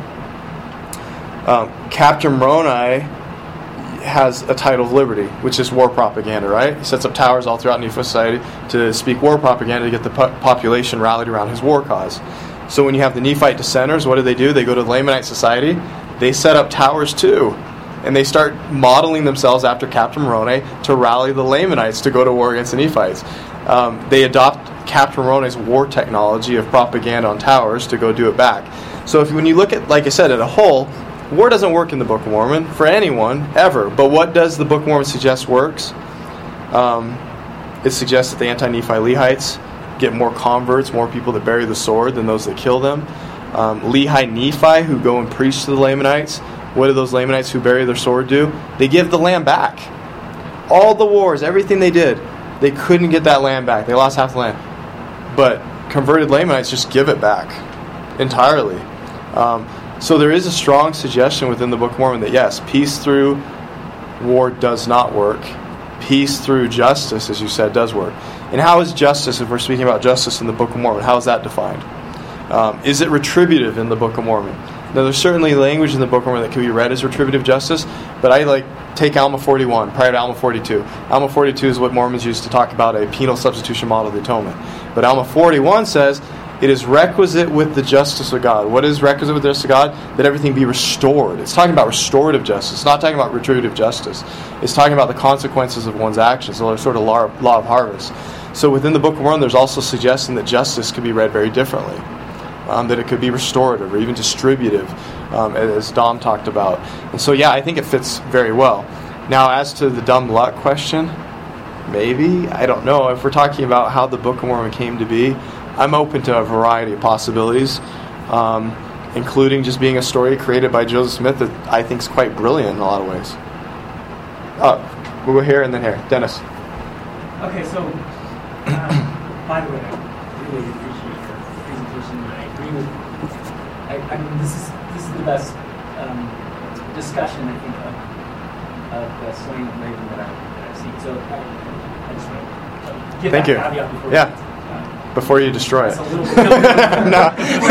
S2: Captain Moroni has a title of liberty, which is war propaganda, right? He sets up towers all throughout Nephite society to speak war propaganda to get the population rallied around his war cause. So when you have the Nephite dissenters, what do? They go to the Lamanite society. They set up towers too. And they start modeling themselves after Captain Moroni to rally the Lamanites to go to war against the Nephites. They adopt Captain Moroni's war technology of propaganda on towers to go do it back. So when you look at, like I said, at a whole, war doesn't work in the Book of Mormon for anyone, ever. But what does the Book of Mormon suggest works? It suggests that the anti-Nephi Lehites get more converts, more people that bury the sword than those that kill them. Lehi Nephi, who go and preach to the Lamanites, what do those Lamanites who bury their sword do? They give the land back. All the wars, everything they did, they couldn't get that land back. They lost half the land. But converted Lamanites just give it back entirely. So there is a strong suggestion within the Book of Mormon that yes, peace through war does not work. Peace through justice, as you said, does work. And how is justice, if we're speaking about justice in the Book of Mormon, how is that defined? Is it retributive in the Book of Mormon? Now, there's certainly language in the Book of Mormon that can be read as retributive justice, but I like take Alma 41, prior to Alma 42. Alma 42 is what Mormons use to talk about a penal substitution model of the atonement. But Alma 41 says, it is requisite with the justice of God. What is requisite with the justice of God? That everything be restored. It's talking about restorative justice. It's not talking about retributive justice. It's talking about the consequences of one's actions. So there's sort of law of harvest. So within the Book of Mormon, there's also suggesting that justice could be read very differently. That it could be restorative or even distributive, as Dom talked about. And so, yeah, I think it fits very well. Now, as to the dumb luck question, maybe. I don't know. If we're talking about how the Book of Mormon came to be, I'm open to a variety of possibilities, including just being a story created by Joseph Smith that I think is quite brilliant in a lot of ways. We'll go here and then here. Dennis.
S10: Okay, so, by the way, I really appreciate your presentation. I agree with, I mean, this is the best discussion, I think, of the slaying of Laban that I've seen. So I just want to give that caveat before
S2: before you destroy it.
S10: That's a little bit, no.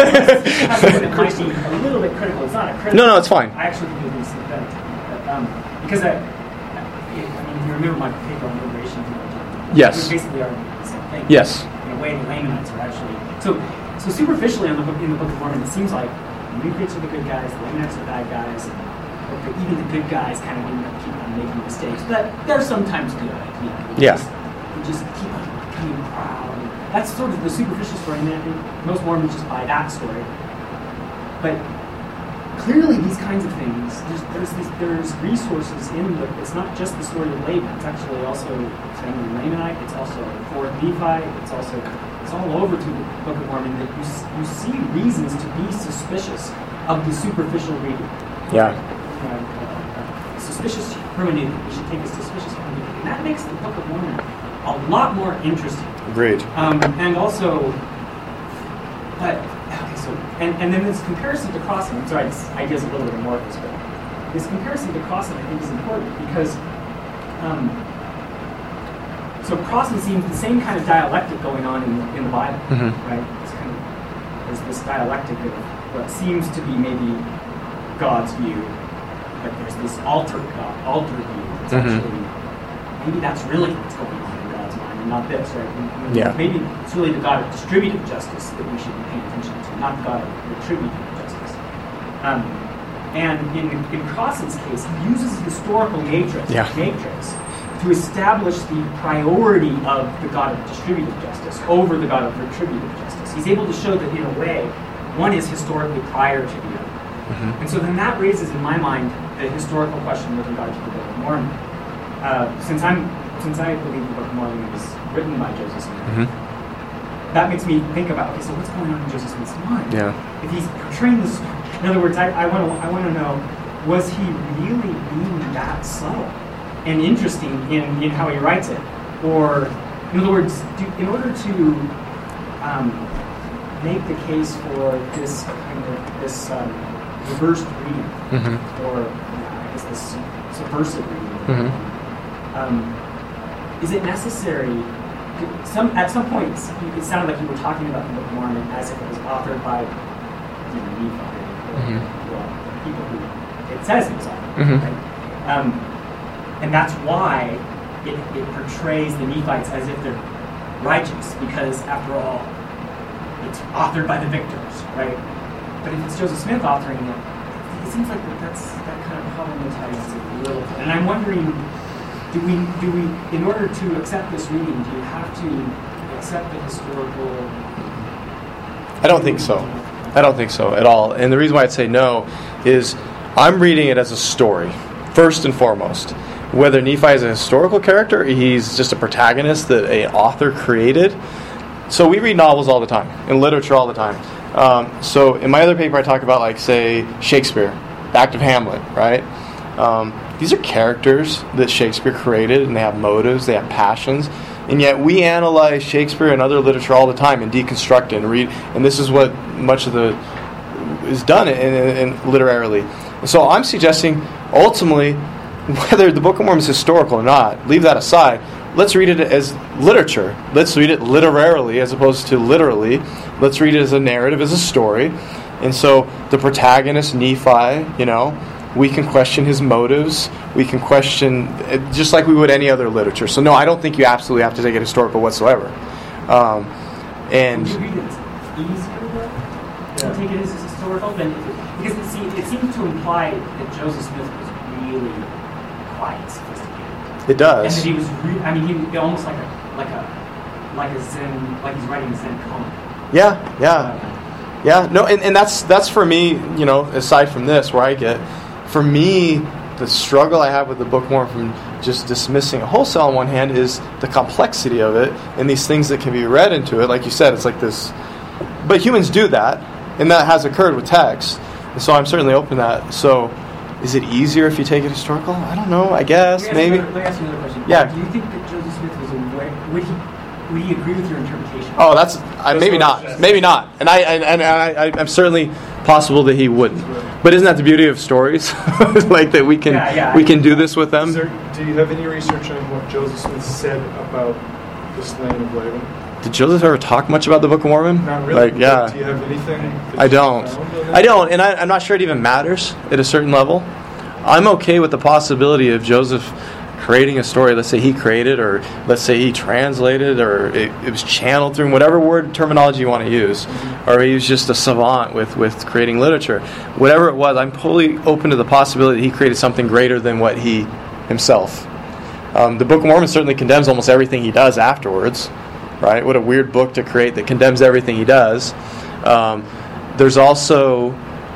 S10: It might be a little bit critical. It's not a critical.
S2: No, it's fine.
S10: I actually think it is sympathetic. Because I mean, if you remember my paper on liberation,
S2: yes,
S10: we basically arguing the same thing.
S2: Yes.
S10: In a way, the Lamanites are actually so superficially in the Book of Mormon, it seems like the Levites are the good guys, the Lamanites are bad guys, and even the good guys kind of end up keep on making mistakes. But they're sometimes good. You just keep on becoming proud. That's sort of the superficial story, and most Mormons just buy that story. But clearly, these kinds of things, there's resources in the. It's not just the story of Laban. It's actually also family Lamanite. It's also for Nephi. It's all over to the Book of Mormon that you see reasons to be suspicious of the superficial reading.
S2: Yeah.
S10: Suspicious hermeneutic. We should take a suspicious hermeneutic, and that makes the Book of Mormon a lot more interesting.
S2: Agreed.
S10: And also, but okay, so and then this comparison to Crossan. I'm sorry, this idea is a little bit amorphous, but this comparison to Crossan I think is important because so Crossan seems the same kind of dialectic going on in the Bible, right? It's kind of there's this dialectic of what seems to be maybe God's view, but there's this altered view. It's actually maybe that's really what's going on. Not this, right?
S2: Yeah.
S10: Maybe it's really the God of distributive justice that we should be paying attention to, not the God of retributive justice. And in Crossan's case, he uses a historical matrix to establish the priority of the God of distributive justice over the God of retributive justice. He's able to show that, in a way, one is historically prior to the other. And so then that raises, in my mind, the historical question with regard to the Book of Mormon. Since I believe the Book of Mormon was written by Joseph Smith, that makes me think about, okay, so what's going on in Joseph Smith's mind?
S2: Yeah.
S10: If he's portraying this, in other words, I want to know, was he really being that subtle and interesting in how he writes it? Or, in other words, in order to make the case for this kind of reversed reading, or I guess this subversive reading, is it necessary? At some point, it sounded like you were talking about the Book of Mormon as if it was authored by Nephi, or people who it says it was authored, right? And that's why it portrays the Nephites as if they're righteous, because after all, it's authored by the victors, right? But if it's Joseph Smith authoring it, it seems like that kind of problematizes it a little bit. And I'm wondering, do we, in order to accept this reading, do you have to accept the historical?
S2: I don't think so. I don't think so at all. And the reason why I'd say no is I'm reading it as a story, first and foremost. Whether Nephi is a historical character, he's just a protagonist that an author created. So we read novels all the time, and literature all the time. So in my other paper, I talk about, like, say, Shakespeare, the Act of Hamlet, right? These are characters that Shakespeare created, and they have motives, they have passions, and yet we analyze Shakespeare and other literature all the time and deconstruct it and read, and this is what much of the is done in literarily. So I'm suggesting, ultimately, whether the Book of Mormon is historical or not, leave that aside. Let's read it as literature. Let's read it literarily as opposed to literally. Let's read it as a narrative, as a story. And so the protagonist, Nephi, we can question his motives. We can question, just like we would any other literature. So no, I don't think you absolutely have to take it historical whatsoever. And
S10: Would you read it easier though, to take it as historical than because it seemed to imply that Joseph Smith was really quite sophisticated.
S2: it does.
S10: And that he was, he almost like a Zen, like he's writing a Zen koan.
S2: Yeah. No, and that's for me. Aside from this, where I get, for me, the struggle I have with the Book of Mormon from just dismissing it wholesale on one hand is the complexity of it and these things that can be read into it. Like you said, it's like this. But humans do that, and that has occurred with text. And so I'm certainly open to that. So, is it easier if you take it historical? I don't know. I guess maybe.
S10: Let me ask you another question.
S2: Yeah.
S10: Do you think that Joseph Smith was aware? Would he agree with your interpretation?
S2: Oh, that's maybe not. Maybe not. And I'm certainly possible that he wouldn't. But isn't that the beauty of stories? Like that we can do this with them.
S4: Do you have any research on what Joseph Smith said about the slaying of Laban?
S2: Did Joseph ever talk much about the Book of Mormon?
S4: Not really.
S2: Do you have
S4: anything?
S2: I don't, and I'm not sure it even matters at a certain level. I'm okay with the possibility of Joseph creating a story. Let's say he created, or let's say he translated, or it was channeled through whatever word terminology you want to use, or he was just a savant with creating literature. Whatever it was, I'm totally open to the possibility that he created something greater than what he himself. The Book of Mormon certainly condemns almost everything he does afterwards. Right? What a weird book to create that condemns everything he does. There's also,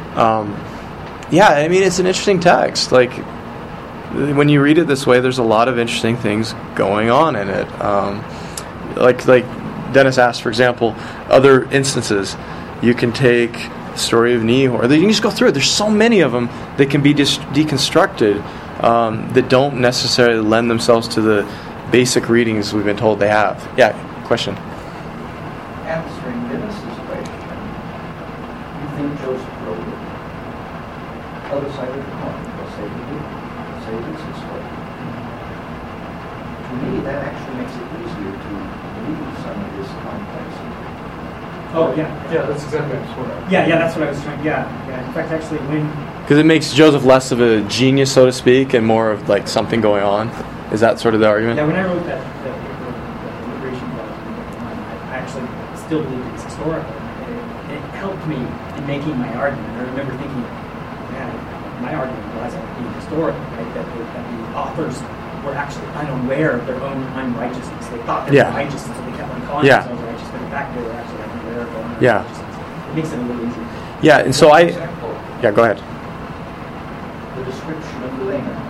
S2: it's an interesting text. Like, when you read it this way, there's a lot of interesting things going on in it. Like Dennis asked, for example, other instances. You can take the story of Nehor. You can just go through it. There's so many of them that can be deconstructed that don't necessarily lend themselves to the basic readings we've been told they have. Yeah. Question.
S9: Answering Dennis's question, you think Joseph wrote it? Other side of the coin, they'll say he did. Say it's his story. To me, that actually makes it easier to believe some of this complexity.
S10: Oh, yeah.
S4: Yeah, that's exactly what I was
S10: Yeah, that's what I was trying. Yeah. In fact, actually,
S2: because it makes Joseph less of a genius, so to speak, and more of like something going on. Is that sort of the argument?
S10: Yeah, when I wrote that Liberation Clause, I actually still believed it was historical. It helped me in making my argument. I remember thinking, my argument was being historical, right? That the authors were actually unaware of their own unrighteousness. They thought they were righteous, and so they kept on calling themselves righteous, but in fact they were actually unaware of their own unrighteousness. It makes it a little easier.
S2: Yeah, and so go ahead.
S9: The description of the Lamanites.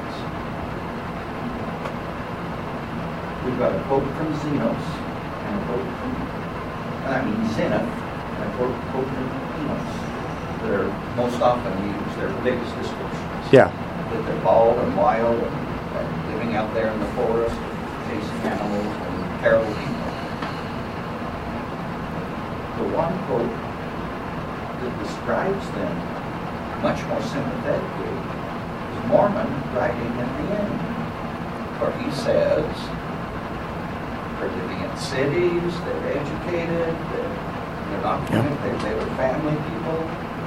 S9: We've got a quote from Zenos and a quote from, Zenoth and a quote from Enos. They're most often used, they're the biggest descriptions.
S2: Yeah.
S9: That they're bald and wild and living out there in the forest, chasing animals and terrible people. The one quote that describes them much more sympathetically is Mormon writing at the end, where he says, they're living in cities, they're educated, they're not they were family people.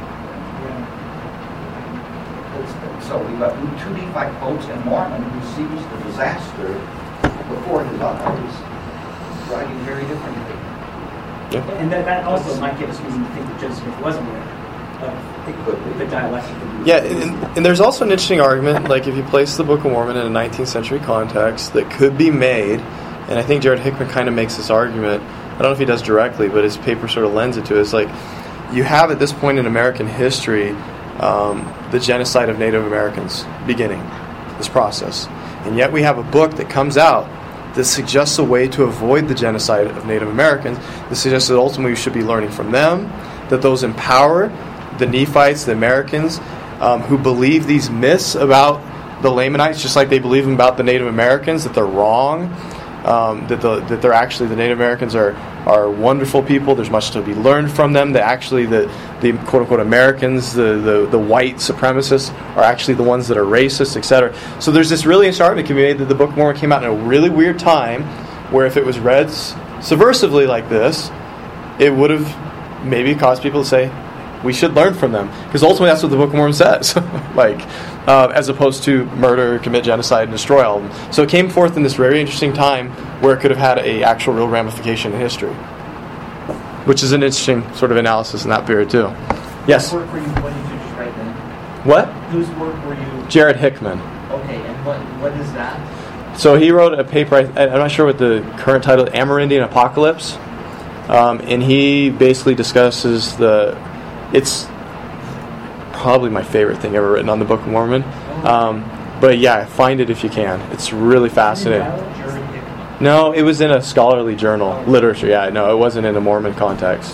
S9: So we've got two Nephite quotes in Mormon who sees the disaster before his eyes, writing very differently.
S10: Yeah. And that also might give us reason to think that Joseph Smith was aware of the dialectic.
S2: Yeah, and there's also an interesting argument, like if you place the Book of Mormon in a 19th century context, that could be made. And I think Jared Hickman kind of makes this argument. I don't know if he does directly, but his paper sort of lends it to it. It's like you have at this point in American history the genocide of Native Americans beginning this process. And yet we have a book that comes out that suggests a way to avoid the genocide of Native Americans. That suggests that ultimately we should be learning from them, that those in power, the Nephites, the Americans, who believe these myths about the Lamanites, just like they believe them about the Native Americans, that they're wrong. That they're actually, the Native Americans are wonderful people. There's much to be learned from them. That actually the quote unquote Americans, the white supremacists, are actually the ones that are racist, etc. So there's this really interesting argument that can be made that the Book of Mormon came out in a really weird time, where if it was read subversively like this, it would have maybe caused people to say, we should learn from them, because ultimately that's what the Book of Mormon says. As opposed to murder, commit genocide, and destroy all of them. So it came forth in this very interesting time where it could have had a actual real ramification in history, which is an interesting sort of analysis in that period too. Yes.
S11: What work were you? What did you just write then?
S2: What?
S11: Whose work were you?
S2: Jared Hickman.
S11: Okay, and what is that?
S2: So he wrote a paper, I'm not sure what the current title is, Amerindian Apocalypse. And he basically discusses it's probably my favorite thing ever written on the Book of Mormon. But yeah, find it if you can. It's really fascinating. No, it was in a scholarly journal, literature. Yeah, no, it wasn't in a Mormon context.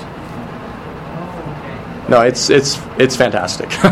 S2: No, it's fantastic. Do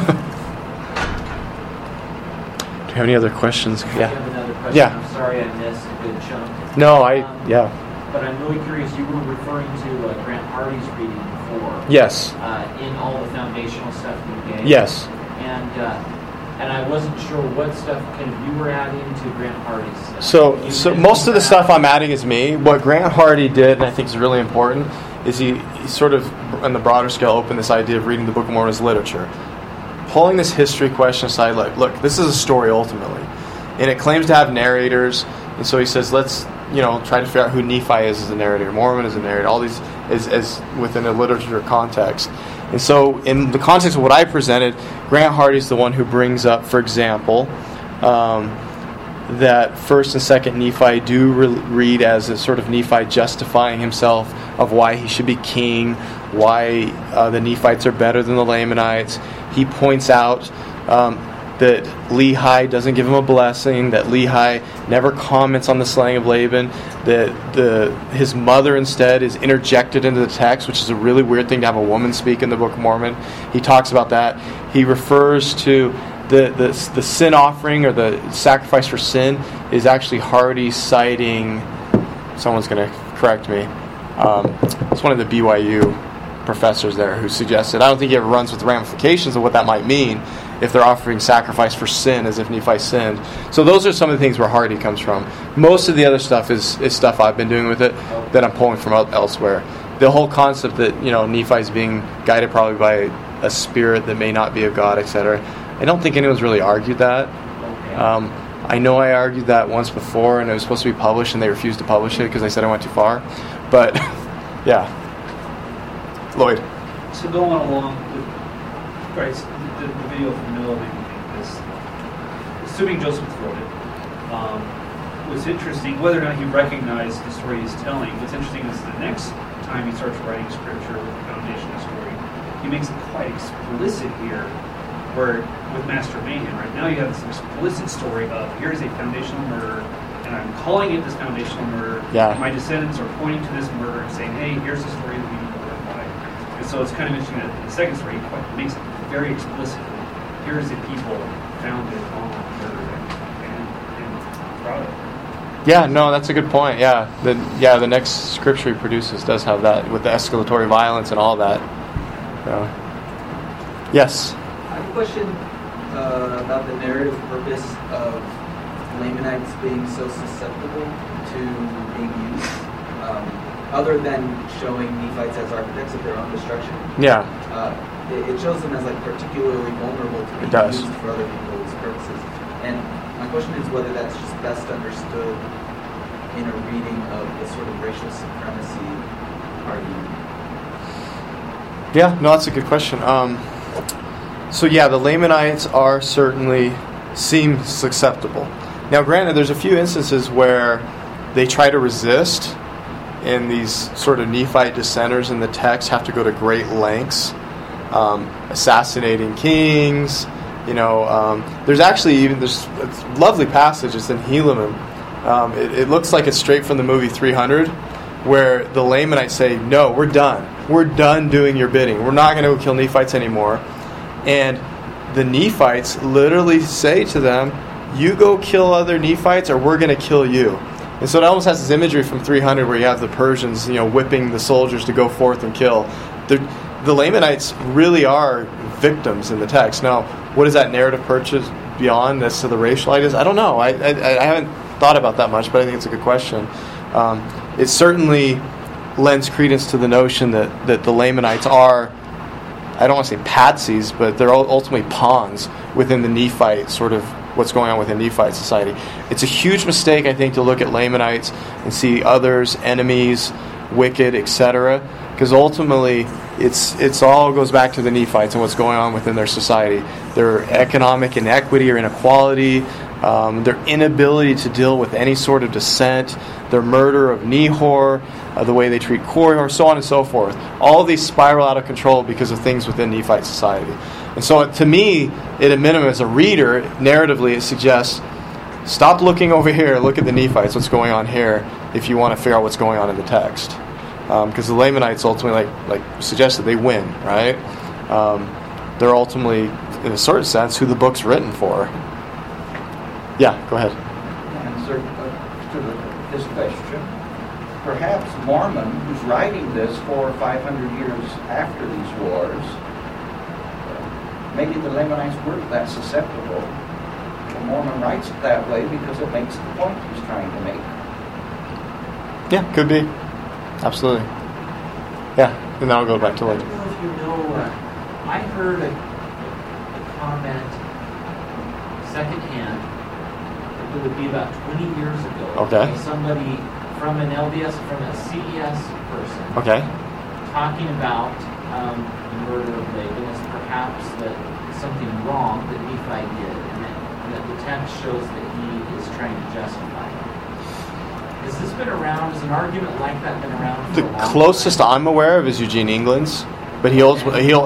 S2: you have any other questions?
S11: I have another question.
S2: Yeah.
S11: I'm sorry I missed a good chunk.
S2: No,
S11: But I'm really curious. You were referring to Grant Hardy's reading before.
S2: Yes.
S11: In all the foundational stuff you gave.
S2: Yes.
S11: And I wasn't sure what stuff you were adding to Grant Hardy's stuff.
S2: So most of the stuff I'm adding is me. What Grant Hardy did, and I think is really important, is he sort of, on the broader scale, opened this idea of reading the Book of Mormon as literature. Pulling this history question aside, like, look, this is a story ultimately. And it claims to have narrators. And so he says, let's, try to figure out who Nephi is as a narrator, Mormon as a narrator, all these as within a literature context. And so in the context of what I presented, Grant Hardy's the one who brings up, for example, that 1st and 2nd Nephi do read as a sort of Nephi justifying himself of why he should be king, why the Nephites are better than the Lamanites. He points out that Lehi doesn't give him a blessing, that Lehi never comments on the slaying of Laban, that his mother instead is interjected into the text, which is a really weird thing to have a woman speak in the Book of Mormon. He talks about that. He refers to the sin offering, or the sacrifice for sin, is actually Hardy citing, someone's going to correct me, it's one of the BYU professors there who suggested, I don't think he ever runs with the ramifications of what that might mean if they're offering sacrifice for sin as if Nephi sinned. So those are some of the things where Hardy comes from. Most of the other stuff is stuff I've been doing with it that I'm pulling from elsewhere. The whole concept that Nephi's being guided probably by a spirit that may not be of God, etc. I don't think anyone's really argued that. I know I argued that once before, and it was supposed to be published, and they refused to publish it because they said I went too far. But yeah, Lloyd.
S12: So going along with the video from Noah made me think this. Assuming Joseph wrote it, was interesting. Whether or not he recognized the story he's telling, what's interesting is the next time he starts writing scripture with the foundational story, he makes it quite explicit here, where with Master Mayhem, right now you have this explicit story of here's a foundational murder, and I'm calling it this foundational murder.
S2: Yeah.
S12: My descendants are pointing to this murder and saying, hey, here's the story that we need to verify. And so it's kind of interesting that the second story makes it very explicitly, here's the people founded on murder and proud of it.
S2: Yeah, no, that's a good point. Yeah, the next scripture he produces does have that with the escalatory violence and all that. Yes.
S13: I have a question about the narrative purpose of Lamanites being so susceptible to being used, other than showing Nephites as architects of their own destruction.
S2: Yeah.
S13: It shows them as particularly vulnerable to being used for other people's purposes. And my question is whether that's just best understood in a reading of the sort of racial supremacy argument.
S2: Yeah, no, that's a good question. So yeah, the Lamanites are certainly seem susceptible. Now, granted, there's a few instances where they try to resist, and these sort of Nephite dissenters in the text have to go to great lengths, assassinating kings. There's actually this lovely passage. It's in Helaman. It looks like it's straight from the movie 300, where the Lamanites say, "No, we're done. We're done doing your bidding. We're not going to kill Nephites anymore." And the Nephites literally say to them, "You go kill other Nephites, or we're going to kill you." And so it almost has this imagery from 300 where you have the Persians, whipping the soldiers to go forth and kill. The Lamanites really are victims in the text. Now, what is that narrative purchase beyond as to the racial ideas? I don't know. I haven't thought about that much, but I think it's a good question. It certainly lends credence to the notion that the Lamanites are I don't want to say patsies, but they're ultimately pawns within the Nephite sort of what's going on within Nephite society. It's a huge mistake, I think, to look at Lamanites and see others, enemies, wicked, etc. Because ultimately, it's all goes back to the Nephites and what's going on within their society. Their economic inequity or inequality, their inability to deal with any sort of dissent, their murder of Nehor, the way they treat Korihor, so on and so forth. All of these spiral out of control because of things within Nephite society. And so to me, at a minimum, as a reader, narratively, it suggests, stop looking over here, look at the Nephites, what's going on here, if you want to figure out what's going on in the text. Because the Lamanites ultimately, like suggested, they win, right? They're ultimately, in a certain sense, who the book's written for. Yeah, go ahead.
S9: Answer to this question. Perhaps Mormon, who's writing this 400 or 500 years after these wars, maybe the Lamanites weren't that susceptible. The Mormon writes it that way because it makes the point he's trying to make.
S2: Yeah, could be. Absolutely. Yeah, and then I'll go back to
S11: I don't know if you know, I heard a comment secondhand, it would be about 20 years ago.
S2: Okay.
S11: Somebody from an LDS, from a CES person.
S2: Okay.
S11: Talking about the murder of Laban as perhaps that something wrong that Nephi did, and that the text shows that he is trying to justify it. Has this been around? Has an argument like that been around for
S2: The
S11: a long
S2: closest
S11: time?
S2: I'm aware of is Eugene England's, but he'll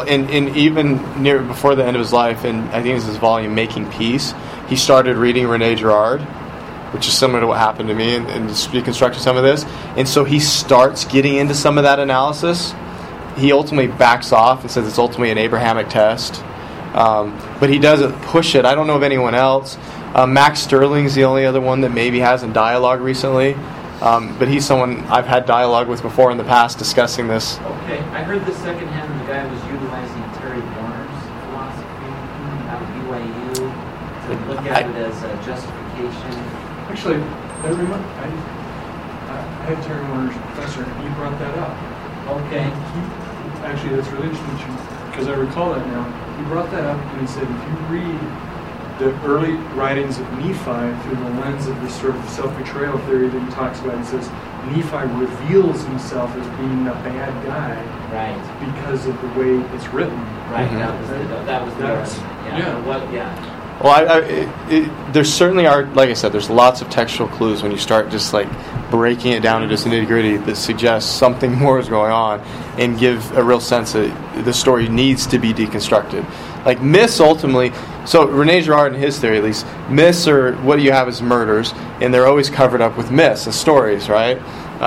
S2: even near before the end of his life, and I think it's his volume Making Peace, he started reading René Girard, which is similar to what happened to me, and deconstructing some of this. And so he starts getting into some of that analysis. He ultimately backs off and says it's ultimately an Abrahamic test. But he doesn't push it. I don't know of anyone else. Max Sterling's the only other one that maybe has in dialogue recently. But he's someone I've had dialogue with before in the past discussing this.
S11: Okay, I heard this secondhand, and the guy was utilizing Terry Warner's philosophy out of BYU to look at it as a justification.
S4: Actually, I remember, I had Terry Warner's professor, and he brought that up.
S11: Okay.
S4: Actually, that's really interesting, because I recall that now. He brought that up, and he said, if you read the early writings of Nephi through the lens of this sort of self-betrayal theory that he talks about, he says, Nephi reveals himself as being a bad guy,
S11: right?
S4: Because of the way it's written.
S11: Right. Mm-hmm. That was the argument. Yeah.
S2: Well, there certainly are, like I said, there's lots of textual clues when you start just like breaking it down to just nitty-gritty that suggests something more is going on and give a real sense that the story needs to be deconstructed. Like myths ultimately, so René Girard in his theory at least, myths are what you have as murders, and they're always covered up with myths and stories, right?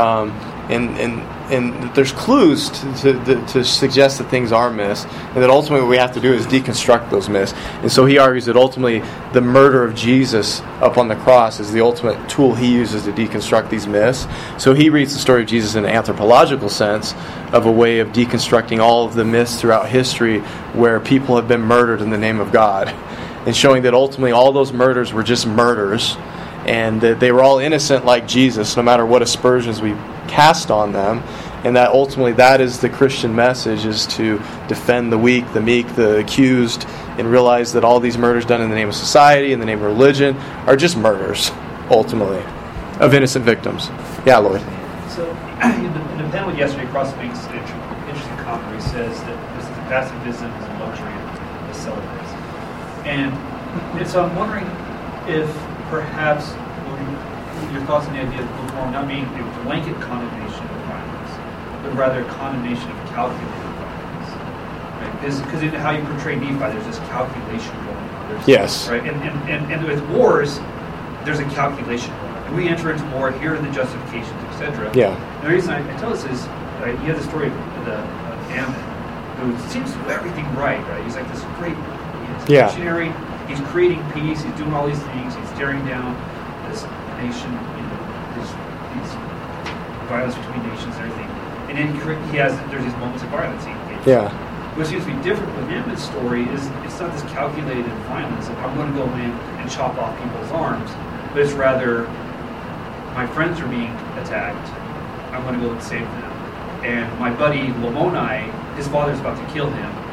S2: And there's clues to suggest that things are myths, and that ultimately what we have to do is deconstruct those myths. And so he argues that ultimately the murder of Jesus up on the cross is the ultimate tool he uses to deconstruct these myths. So he reads the story of Jesus in an anthropological sense of a way of deconstructing all of the myths throughout history where people have been murdered in the name of God, and showing that ultimately all those murders were just murders, and that they were all innocent like Jesus, no matter what aspersions we cast on them, and that ultimately that is the Christian message, is to defend the weak, the meek, the accused, and realize that all these murders done in the name of society, in the name of religion, are just murders, ultimately, of innocent victims. Yeah, Lloyd.
S12: So, in the panel yesterday, Cross makes an interesting comment where he says that this is pacifism is a luxury of the celebrities. And so I'm wondering if perhaps your thoughts on the idea of the book of Mormon not being a blanket condemnation of violence, but rather a condemnation of calculated violence. Right? Because in how you portray Nephi, there's this calculation going on.
S2: Yes.
S12: Right? And with wars, there's a calculation going on. And we enter into war, here are the justifications, etc.
S2: Yeah.
S12: And the reason I tell this is, right, you have the story of Ammon, who seems to do everything right? He's like this great missionary. He's creating peace. He's doing all these things. He's tearing down this nation, these violence between nations and everything. And then there's these moments of violence. What seems to be different with Ammon's story is it's not this calculated violence of I'm going to go in and chop off people's arms, but it's rather my friends are being attacked. I'm going to go and save them. And my buddy Lamoni, his father's about to kill him.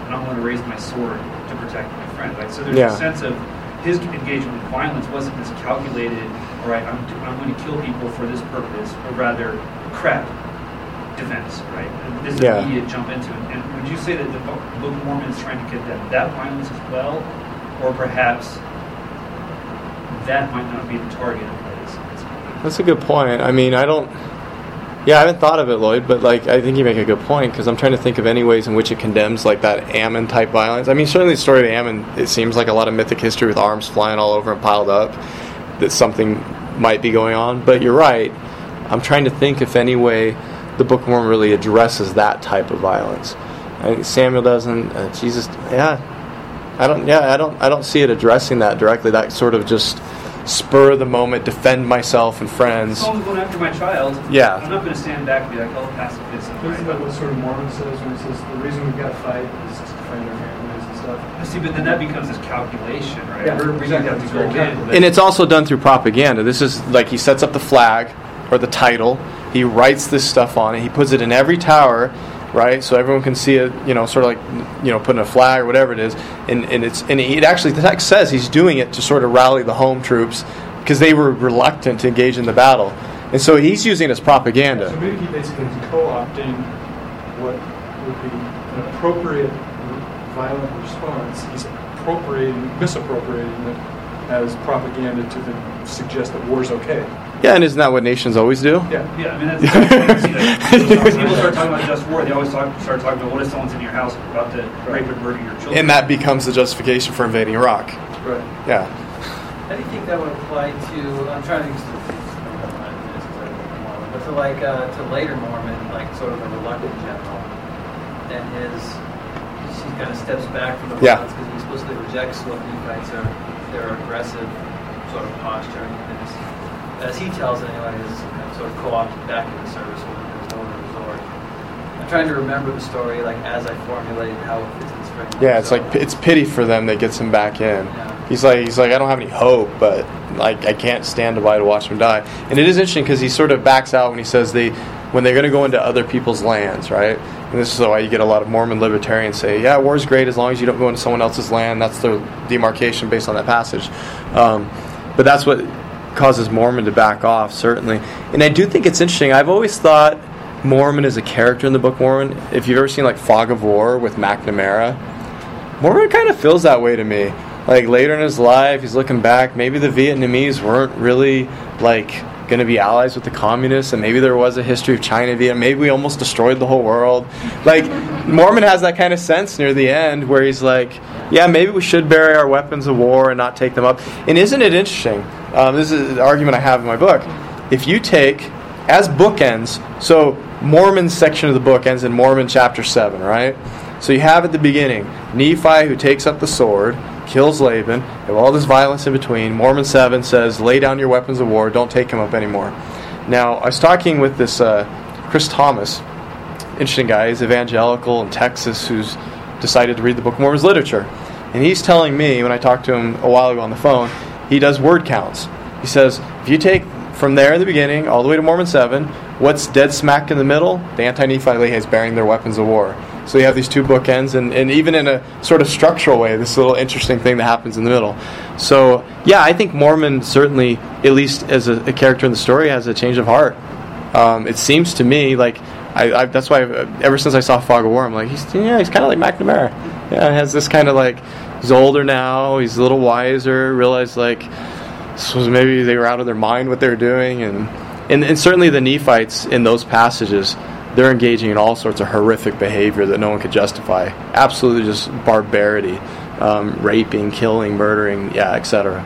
S12: and I'm going to raise my sword to protect my friend. Right? So there's
S2: Yeah.
S12: a sense of his engagement with violence wasn't this calculated, all right, I'm going to kill people for this purpose, or rather, crap, defense, right? And this
S2: Yeah.
S12: immediate jump into it. And would you say that the Book of Mormon is trying to condemn that violence as well? Or perhaps that might not be the target of his?
S2: That's a good point. I mean, I haven't thought of it, Lloyd, but like I think you make a good point because I'm trying to think of any ways in which it condemns like that Ammon type violence. I mean, certainly the story of Ammon, it seems like a lot of mythic history with arms flying all over and piled up, that something might be going on. But you're right. I'm trying to think if any way the Book of Mormon really addresses that type of violence. I think Samuel doesn't. Jesus, I don't see it addressing that directly. That sort of just spur of the moment, defend myself and friends.
S12: If someone's going after my child,
S2: Yeah.
S12: I'm not going to stand back and be like, oh, pacifist.
S4: Isn't that what sort of Mormon says when he says the reason we've got to fight is to defend our families and stuff?
S12: See, but then that becomes this calculation, right?
S4: Yeah,
S12: We're
S4: exactly.
S12: have to go in.
S2: And it's also done through propaganda. This is like he sets up the flag or the title. He writes this stuff on it. He puts it in every tower, right? So everyone can see it, sort of like, putting a flag or whatever it is. And it actually, the text says he's doing it to sort of rally the home troops because they were reluctant to engage in the battle. And so he's using it as propaganda.
S4: So maybe he basically is co-opting what would be an appropriate violent response. He's misappropriating it as propaganda to then suggest that war's okay.
S2: Yeah, and isn't that what nations always do?
S4: Yeah,
S12: I mean, that's people start talking about just war. They always start talking about what if someone's in your house about to rape and murder your children.
S2: And that becomes the justification for invading Iraq.
S4: Right.
S2: Yeah.
S6: How do you think that would apply to? I'm trying to use but to later Mormon, like sort of a reluctant general, and he kind of steps back from the violence because he explicitly rejects what Nephites are their aggressive sort of posture, and as he tells it anyway, is sort of co-opted back into service when there's no other resort. I'm trying to remember the story like as I formulated how it fits in this framework.
S2: Yeah, it's like it's pity for them that gets him back in.
S6: Yeah.
S2: He's like I don't have any hope, but like I can't stand by to watch them die. And it is interesting because he sort of backs out when he says when they're going to go into other people's lands, right? And this is why you get a lot of Mormon libertarians say, yeah, war's great as long as you don't go into someone else's land. That's the demarcation based on that passage. But that's what causes Mormon to back off, certainly. And I do think it's interesting. I've always thought Mormon is a character in the Book of Mormon. If you've ever seen like Fog of War with McNamara, Mormon kind of feels that way to me. Like later in his life, he's looking back, maybe the Vietnamese weren't really like going to be allies with the communists, and maybe there was a history of China, Vietnam, maybe we almost destroyed the whole world. Like Mormon has that kind of sense near the end where he's like, yeah, maybe we should bury our weapons of war and not take them up. And isn't it interesting? This is the argument I have in my book. If you take, as bookends, so Mormon's section of the book ends in Mormon chapter 7, right? So you have at the beginning Nephi who takes up the sword, kills Laban, you have all this violence in between. Mormon 7 says, lay down your weapons of war, don't take them up anymore. Now, I was talking with this Chris Thomas, interesting guy, he's evangelical in Texas who's decided to read the Book of Mormon's literature. And he's telling me, when I talked to him a while ago on the phone, he does word counts. He says, if you take from there in the beginning all the way to Mormon 7, what's dead smack in the middle? The anti-Nephi Lehi's bearing their weapons of war. So you have these two bookends, and even in a sort of structural way, this little interesting thing that happens in the middle. So, yeah, I think Mormon certainly, at least as a character in the story, has a change of heart. It seems to me like, that's why ever since I saw Fog of War, I'm like, he's kind of like McNamara. Yeah, has this kind of like, he's older now, he's a little wiser, realized like, so maybe they were out of their mind what they were doing, and certainly the Nephites in those passages, they're engaging in all sorts of horrific behavior that no one could justify. Absolutely just barbarity, raping, killing, murdering, etc.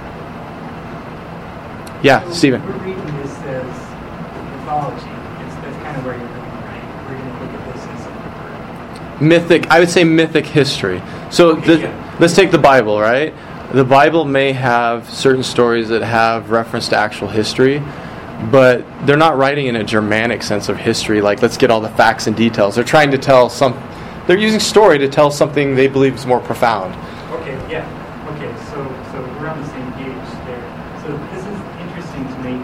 S2: Yeah, Stephen.
S10: We're reading this as mythology. That's kind of where you're going, right? We're going to look at this as
S2: mythic. I would say mythic history. So let's take the Bible, right? The Bible may have certain stories that have reference to actual history, but they're not writing in a Germanic sense of history, like let's get all the facts and details. They're trying to tell they're using story to tell something they believe is more profound.
S10: Okay, yeah. Okay, so we're on the same page there. So this is interesting to me.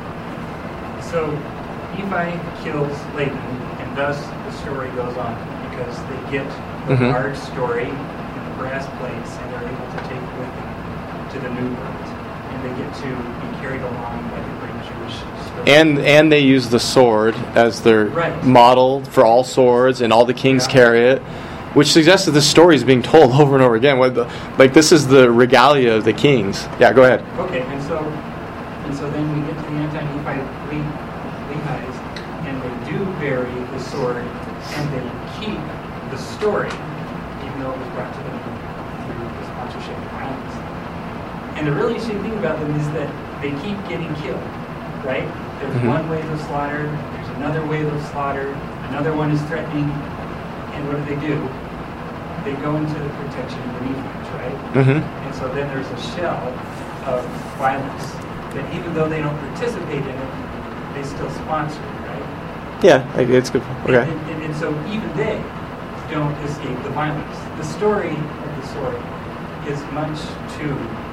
S10: So Nephi kills Laban, and thus the story goes on.
S14: because they get the
S2: Mhm.
S14: large story in the brass plates and they're able to take with them to the new world. And they get to be carried along by the great Jewish story.
S2: And they use the sword as their
S14: Right.
S2: model for all swords, and all the kings
S14: Yeah.
S2: carry it, which suggests that this story is being told over and over again. Like this is the regalia of the kings. Yeah, go ahead.
S14: Okay, and so then we get to the anti-Nephite Lehi's, and they do bury the sword, and they keep the story, even though it was brought to them through the sponsorship of violence. And the really interesting thing about them is that they keep getting killed, right? There's
S2: Mhm.
S14: one wave of slaughter, there's another wave of slaughter, another one is threatening, and what do? They go into the protection of the Nephites, right?
S2: Mhm.
S14: And so then there's a shell of violence that even though they don't participate in it, they still sponsor it, right?
S2: Yeah, it's good. Okay.
S14: And so even they don't escape the violence. The story of the sword is much too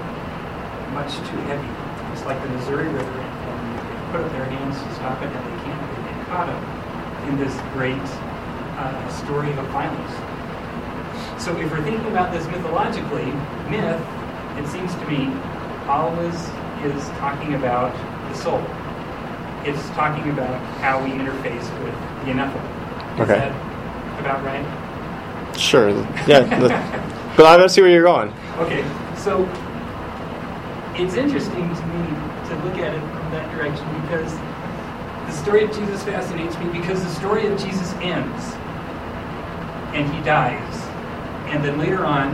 S14: heavy. It's like the Missouri River, and they put up their hands to stop it, and they can't. They get caught up in this great story of violence. So if we're thinking about this mythologically, myth, it seems to me, always is talking about the soul. It's talking about how we interface with the ineffable. Is
S2: Okay.
S14: that about right?
S2: Sure. Yeah. But I don't see where you're going.
S14: Okay, so it's interesting to me to look at it from that direction because the story of Jesus fascinates me because the story of Jesus ends and he dies. And then later on,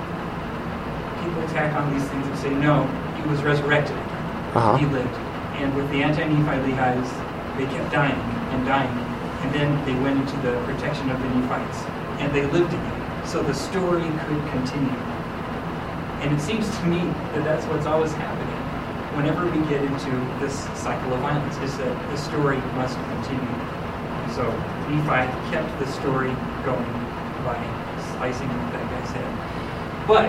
S14: people attack on these things and say, no, he was resurrected.
S2: Uh-huh.
S14: He lived. And with the anti-Nephite Lehi's, they kept dying and dying. And then they went into the protection of the Nephites. And they lived again. So the story could continue. And it seems to me that that's what's always happening whenever we get into this cycle of violence, is that the story must continue. And so Nephi kept the story going by slicing that guy's head. But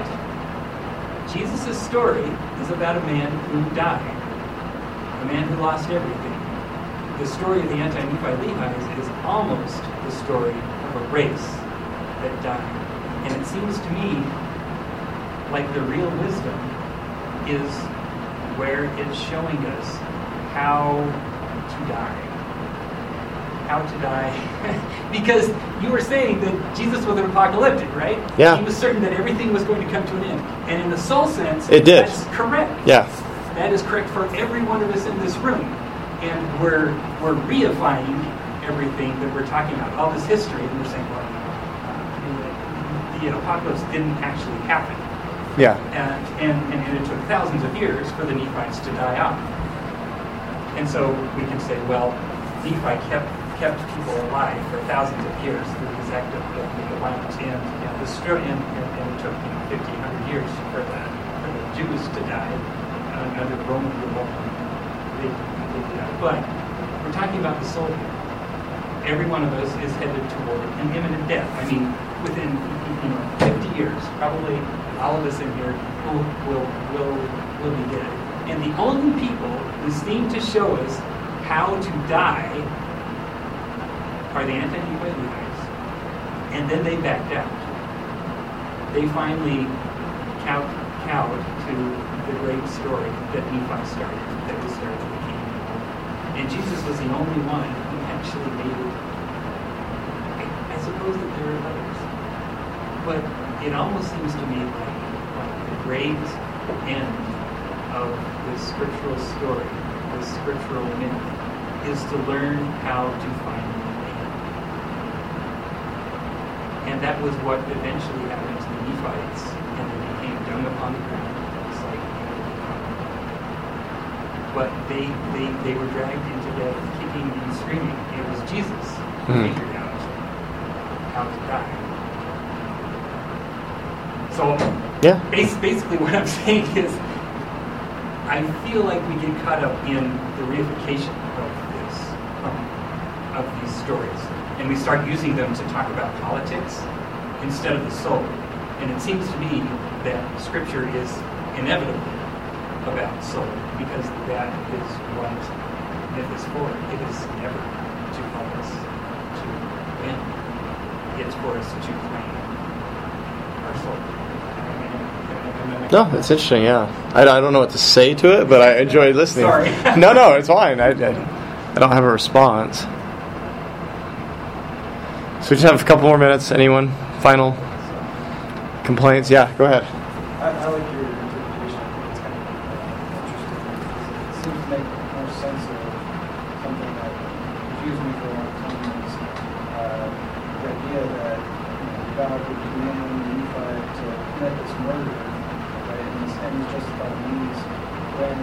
S14: Jesus' story is about a man who died, a man who lost everything. The story of the anti-Nephite Lehi's is almost the story of a race that died. And it seems to me like the real wisdom is where it's showing us how to die. How to die. Because you were saying that Jesus was an apocalyptic, right?
S2: Yeah.
S14: He was certain that everything was going to come to an end. And in the soul sense,
S2: It did.
S14: that's correct.
S2: Yeah.
S14: That is correct for every one of us in this room. And we're reifying everything that we're talking about, all this history, and we're saying, well, the apocalypse didn't actually happen.
S2: Yeah.
S14: And it took thousands of years for the Nephites to die off. And so we can say, well, Nephi kept people alive for thousands of years through his act of violence. And the story, and it took 1,500 years for the Jews to die under the Roman rule. They died. But we're talking about the soul here. Every one of us is headed toward an imminent death. I mean, within 50 years, probably all of us in here will be dead. And the only people who seem to show us how to die are the anti-Nephite Lehi's. And then they backed out. They finally cowed to the great story that Nephi started, that was started with the kingdom. And Jesus was the only one who actually made it. I suppose that there are others. But it almost seems to me like the great end of this scriptural story, this scriptural myth, is to learn how to finally end. And that was what eventually happened to the Nephites, and they became dung upon the ground. It's like, but they were dragged into death, kicking and screaming. It was Jesus who figured out how to die. So
S2: yeah.
S14: Basically what I'm saying is I feel like we get caught up in the reification of these stories. And we start using them to talk about politics instead of the soul. And it seems to me that Scripture is inevitably about soul, because that is what myth is for. It is never to help us to win. it's for us to claim our soul.
S2: No, it's interesting. Yeah, I don't know what to say to it, but I enjoyed listening.
S14: Sorry.
S2: No, it's fine. I don't have a response. So we just have a couple more minutes. Anyone? Final complaints? Yeah, go ahead.
S15: I like your interpretation. I think it's kind of interesting. It seems to make more sense of something that confused me for a long time is the idea that God would command Nephi to commit this murder, right? And he's justified means when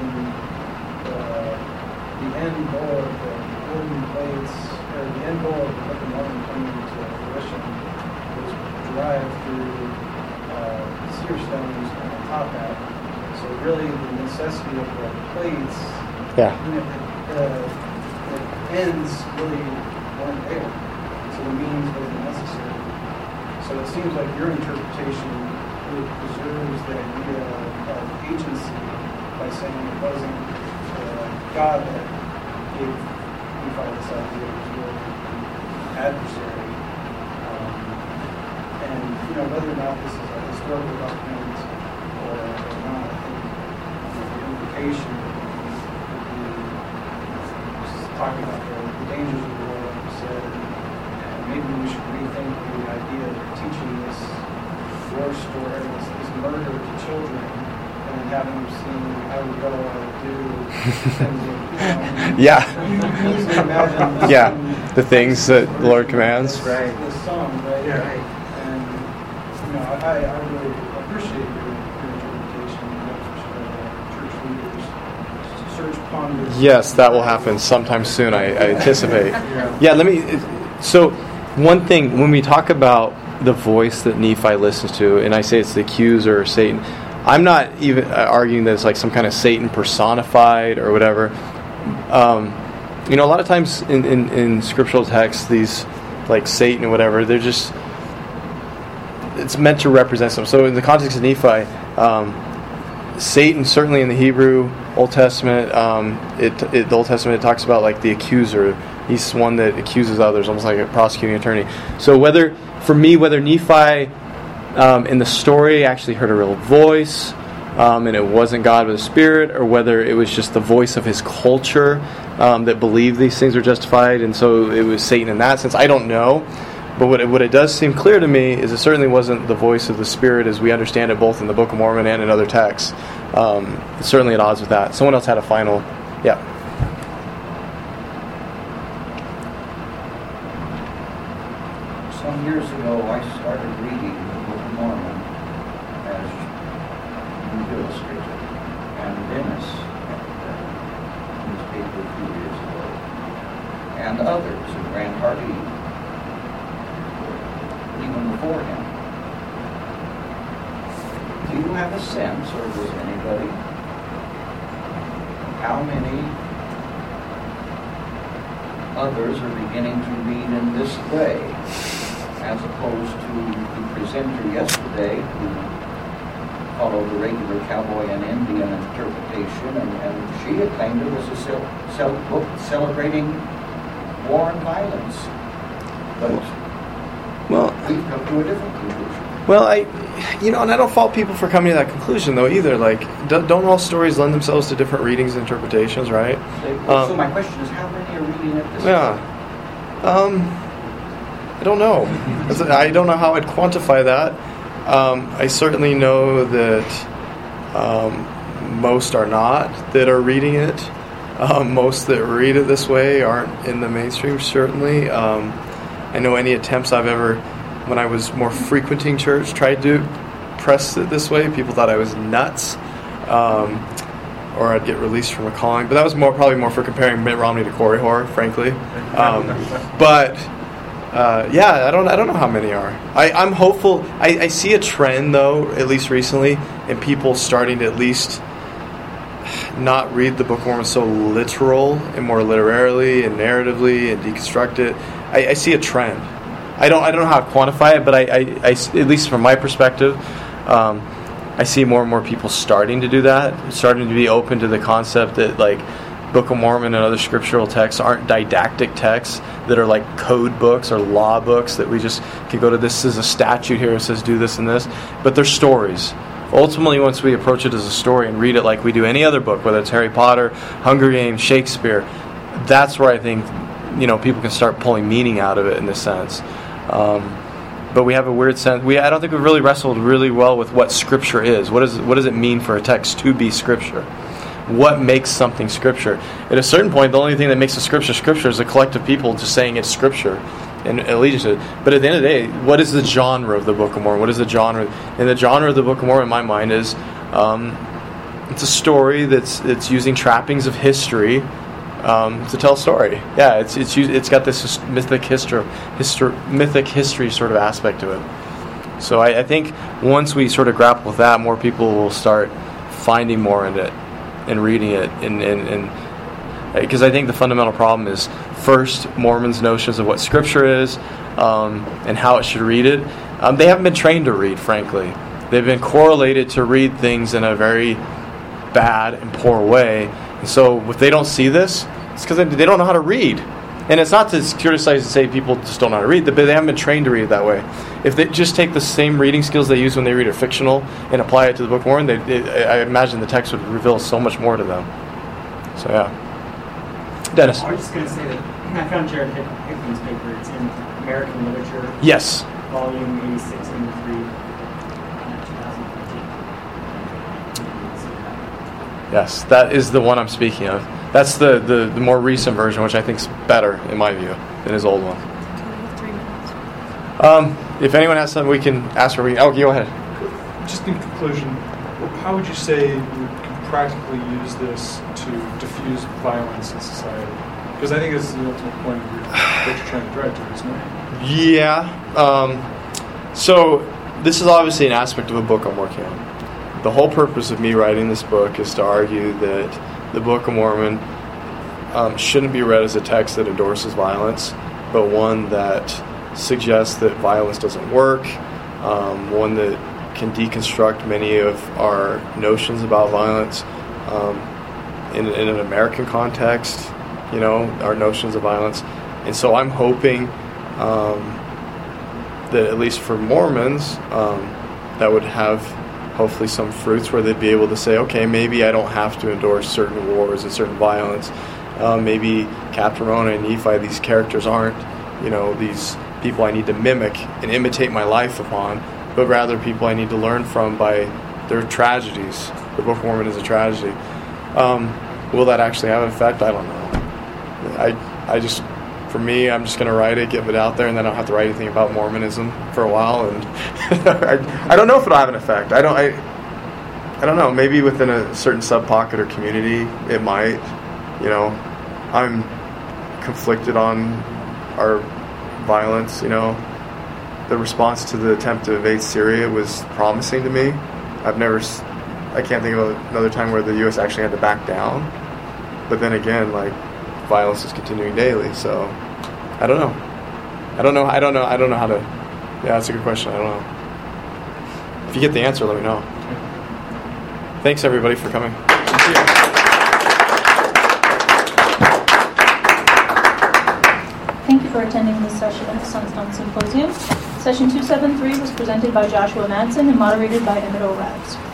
S15: the end goal of the golden plates, or the end goal of the Book of Mormon coming to fruition was derived through seer stones on top hat. So really the necessity of the plates,
S2: Yeah.
S15: the ends really weren't there. So the means wasn't necessary. So it seems like your interpretation really preserves the idea of agency by saying it wasn't God that gave Nephi this idea, it was really the adversary. And whether or not this is a historical document or not, I think the implication would be just talking about the dangers of the war, like you said, and maybe we should rethink the idea of teaching this war story, this murder to children, and then having them see how we go, how we do things that,
S2: Yeah.
S15: Imagine
S2: Yeah, the things that the Lord commands.
S15: Right. This song, right?
S2: Yeah.
S15: Right. And I really appreciate your interpretation. Church leaders search, ponder.
S2: Yes, that will happen sometime soon, I anticipate. Yeah, so one thing, when we talk about the voice that Nephi listens to, and I say it's the accuser or Satan, I'm not even arguing that it's like some kind of Satan personified or whatever. A lot of times in scriptural texts, these like Satan or whatever, they're just, it's meant to represent something. So in the context of Nephi, Satan, certainly in the Hebrew Old Testament, the Old Testament, it talks about like the accuser. He's one that accuses others, almost like a prosecuting attorney. So whether Nephi in the story actually heard a real voice, and it wasn't God but a spirit, or whether it was just the voice of his culture that believed these things were justified, and so it was Satan in that sense, I don't know. But what it does seem clear to me is it certainly wasn't the voice of the Spirit as we understand it both in the Book of Mormon and in other texts. It's certainly at odds with that. Someone else had a final... Yeah.
S9: Some years ago, I started reading the Book of Mormon as New Illustrated, and Dennis at the newspaper a few years ago, and others, and Grant Hardy, even before him. Do you have a sense, or does anybody, how many others are beginning to read in this way, as opposed to the presenter yesterday who followed the regular cowboy and Indian interpretation, and she had claimed it was a book celebrating war and violence. But we've come to a different conclusion.
S2: Well, and I don't fault people for coming to that conclusion, though, either. Like, don't all stories lend themselves to different readings and interpretations, right?
S9: So my question is, how many are reading it this way?
S2: I don't know. I don't know how I'd quantify that. I certainly know that most are not that are reading it. Most that read it this way aren't in the mainstream, certainly. I know any attempts I've ever, when I was more frequenting church, tried to press it this way. People thought I was nuts, or I'd get released from a calling. But that was probably more for comparing Mitt Romney to Corey Hoare, frankly. Yeah, I don't know how many are. I'm hopeful. I see a trend, though, at least recently, in people starting to at least not read the Book of Mormon so literal and more literarily and narratively and deconstruct it. I see a trend. I don't know how to quantify it, but I at least from my perspective, I see more and more people starting to do that, starting to be open to the concept that, like, Book of Mormon and other scriptural texts aren't didactic texts that are like code books or law books that we just can go to. This is a statute here. It says do this and this. But they're stories. Ultimately, once we approach it as a story and read it like we do any other book, whether it's Harry Potter, Hunger Games, Shakespeare, that's where I think people can start pulling meaning out of it in this sense. But we have a weird sense. I don't think we've really wrestled really well with what Scripture is. What does it mean for a text to be Scripture? What makes something Scripture? At a certain point, the only thing that makes a Scripture is a collective people just saying it's Scripture and allegiance to it. But at the end of the day, what is the genre of the Book of Mormon? What is the genre? And the genre of the Book of Mormon, in my mind, is it's a story that's using trappings of history to tell a story. Yeah, it's got this mythic history sort of aspect to it. So I think once we sort of grapple with that, more people will start finding more in it and reading it, and because I think the fundamental problem is first Mormons' notions of what Scripture is and how it should read it. They haven't been trained to read, frankly. They've been correlated to read things in a very bad and poor way. And so if they don't see this, it's because they don't know how to read. And it's not to criticize and say people just don't know how to read, but they haven't been trained to read it that way. If they just take the same reading skills they use when they read a fictional and apply it to the Book of Mormon, I imagine the text would reveal so much more to them. So yeah. Dennis.
S10: I was just going to say that I found Jared Hickman's paper. It's in American Literature.
S2: Yes.
S10: Volume 86, number 3, 2014.
S2: Yes, that is the one I'm speaking of. That's the more recent version, which I think is better, in my view, than his old one.
S1: 3 minutes.
S2: If anyone has something we can ask for, go ahead.
S4: Just in conclusion, how would you say you can practically use this to diffuse violence in society? Because I think this is the ultimate point of what you're trying to drive to, isn't it?
S2: Yeah. So this is obviously an aspect of a book I'm working on. The whole purpose of me writing this book is to argue that the Book of Mormon shouldn't be read as a text that endorses violence, but one that suggests that violence doesn't work, one that can deconstruct many of our notions about violence in an American context, our notions of violence. And so I'm hoping that at least for Mormons, that would have hopefully some fruits where they'd be able to say, okay, maybe I don't have to endorse certain wars and certain violence. Maybe Captain Mormon and Nephi, these characters aren't, these people I need to mimic and imitate my life upon, but rather people I need to learn from by their tragedies. The Book of Mormon is a tragedy. Will that actually have an effect? I don't know. For me, I'm just going to write it, give it out there, and then I don't have to write anything about Mormonism for a while. And I don't know if it'll have an effect. I don't know. Maybe within a certain sub-pocket or community, it might. I'm conflicted on our violence. The response to the attempt to invade Syria was promising to me. I can't think of another time where the U.S. actually had to back down. But then again, violence is continuing daily, so I don't know how to. Yeah, that's a good question. I don't know. If you get the answer, let me know. Thanks everybody for coming.
S1: Thank you for attending this session of the Sunstone Symposium. Session 273 was presented by Joshua Madsen and moderated by Emmett O'Rads.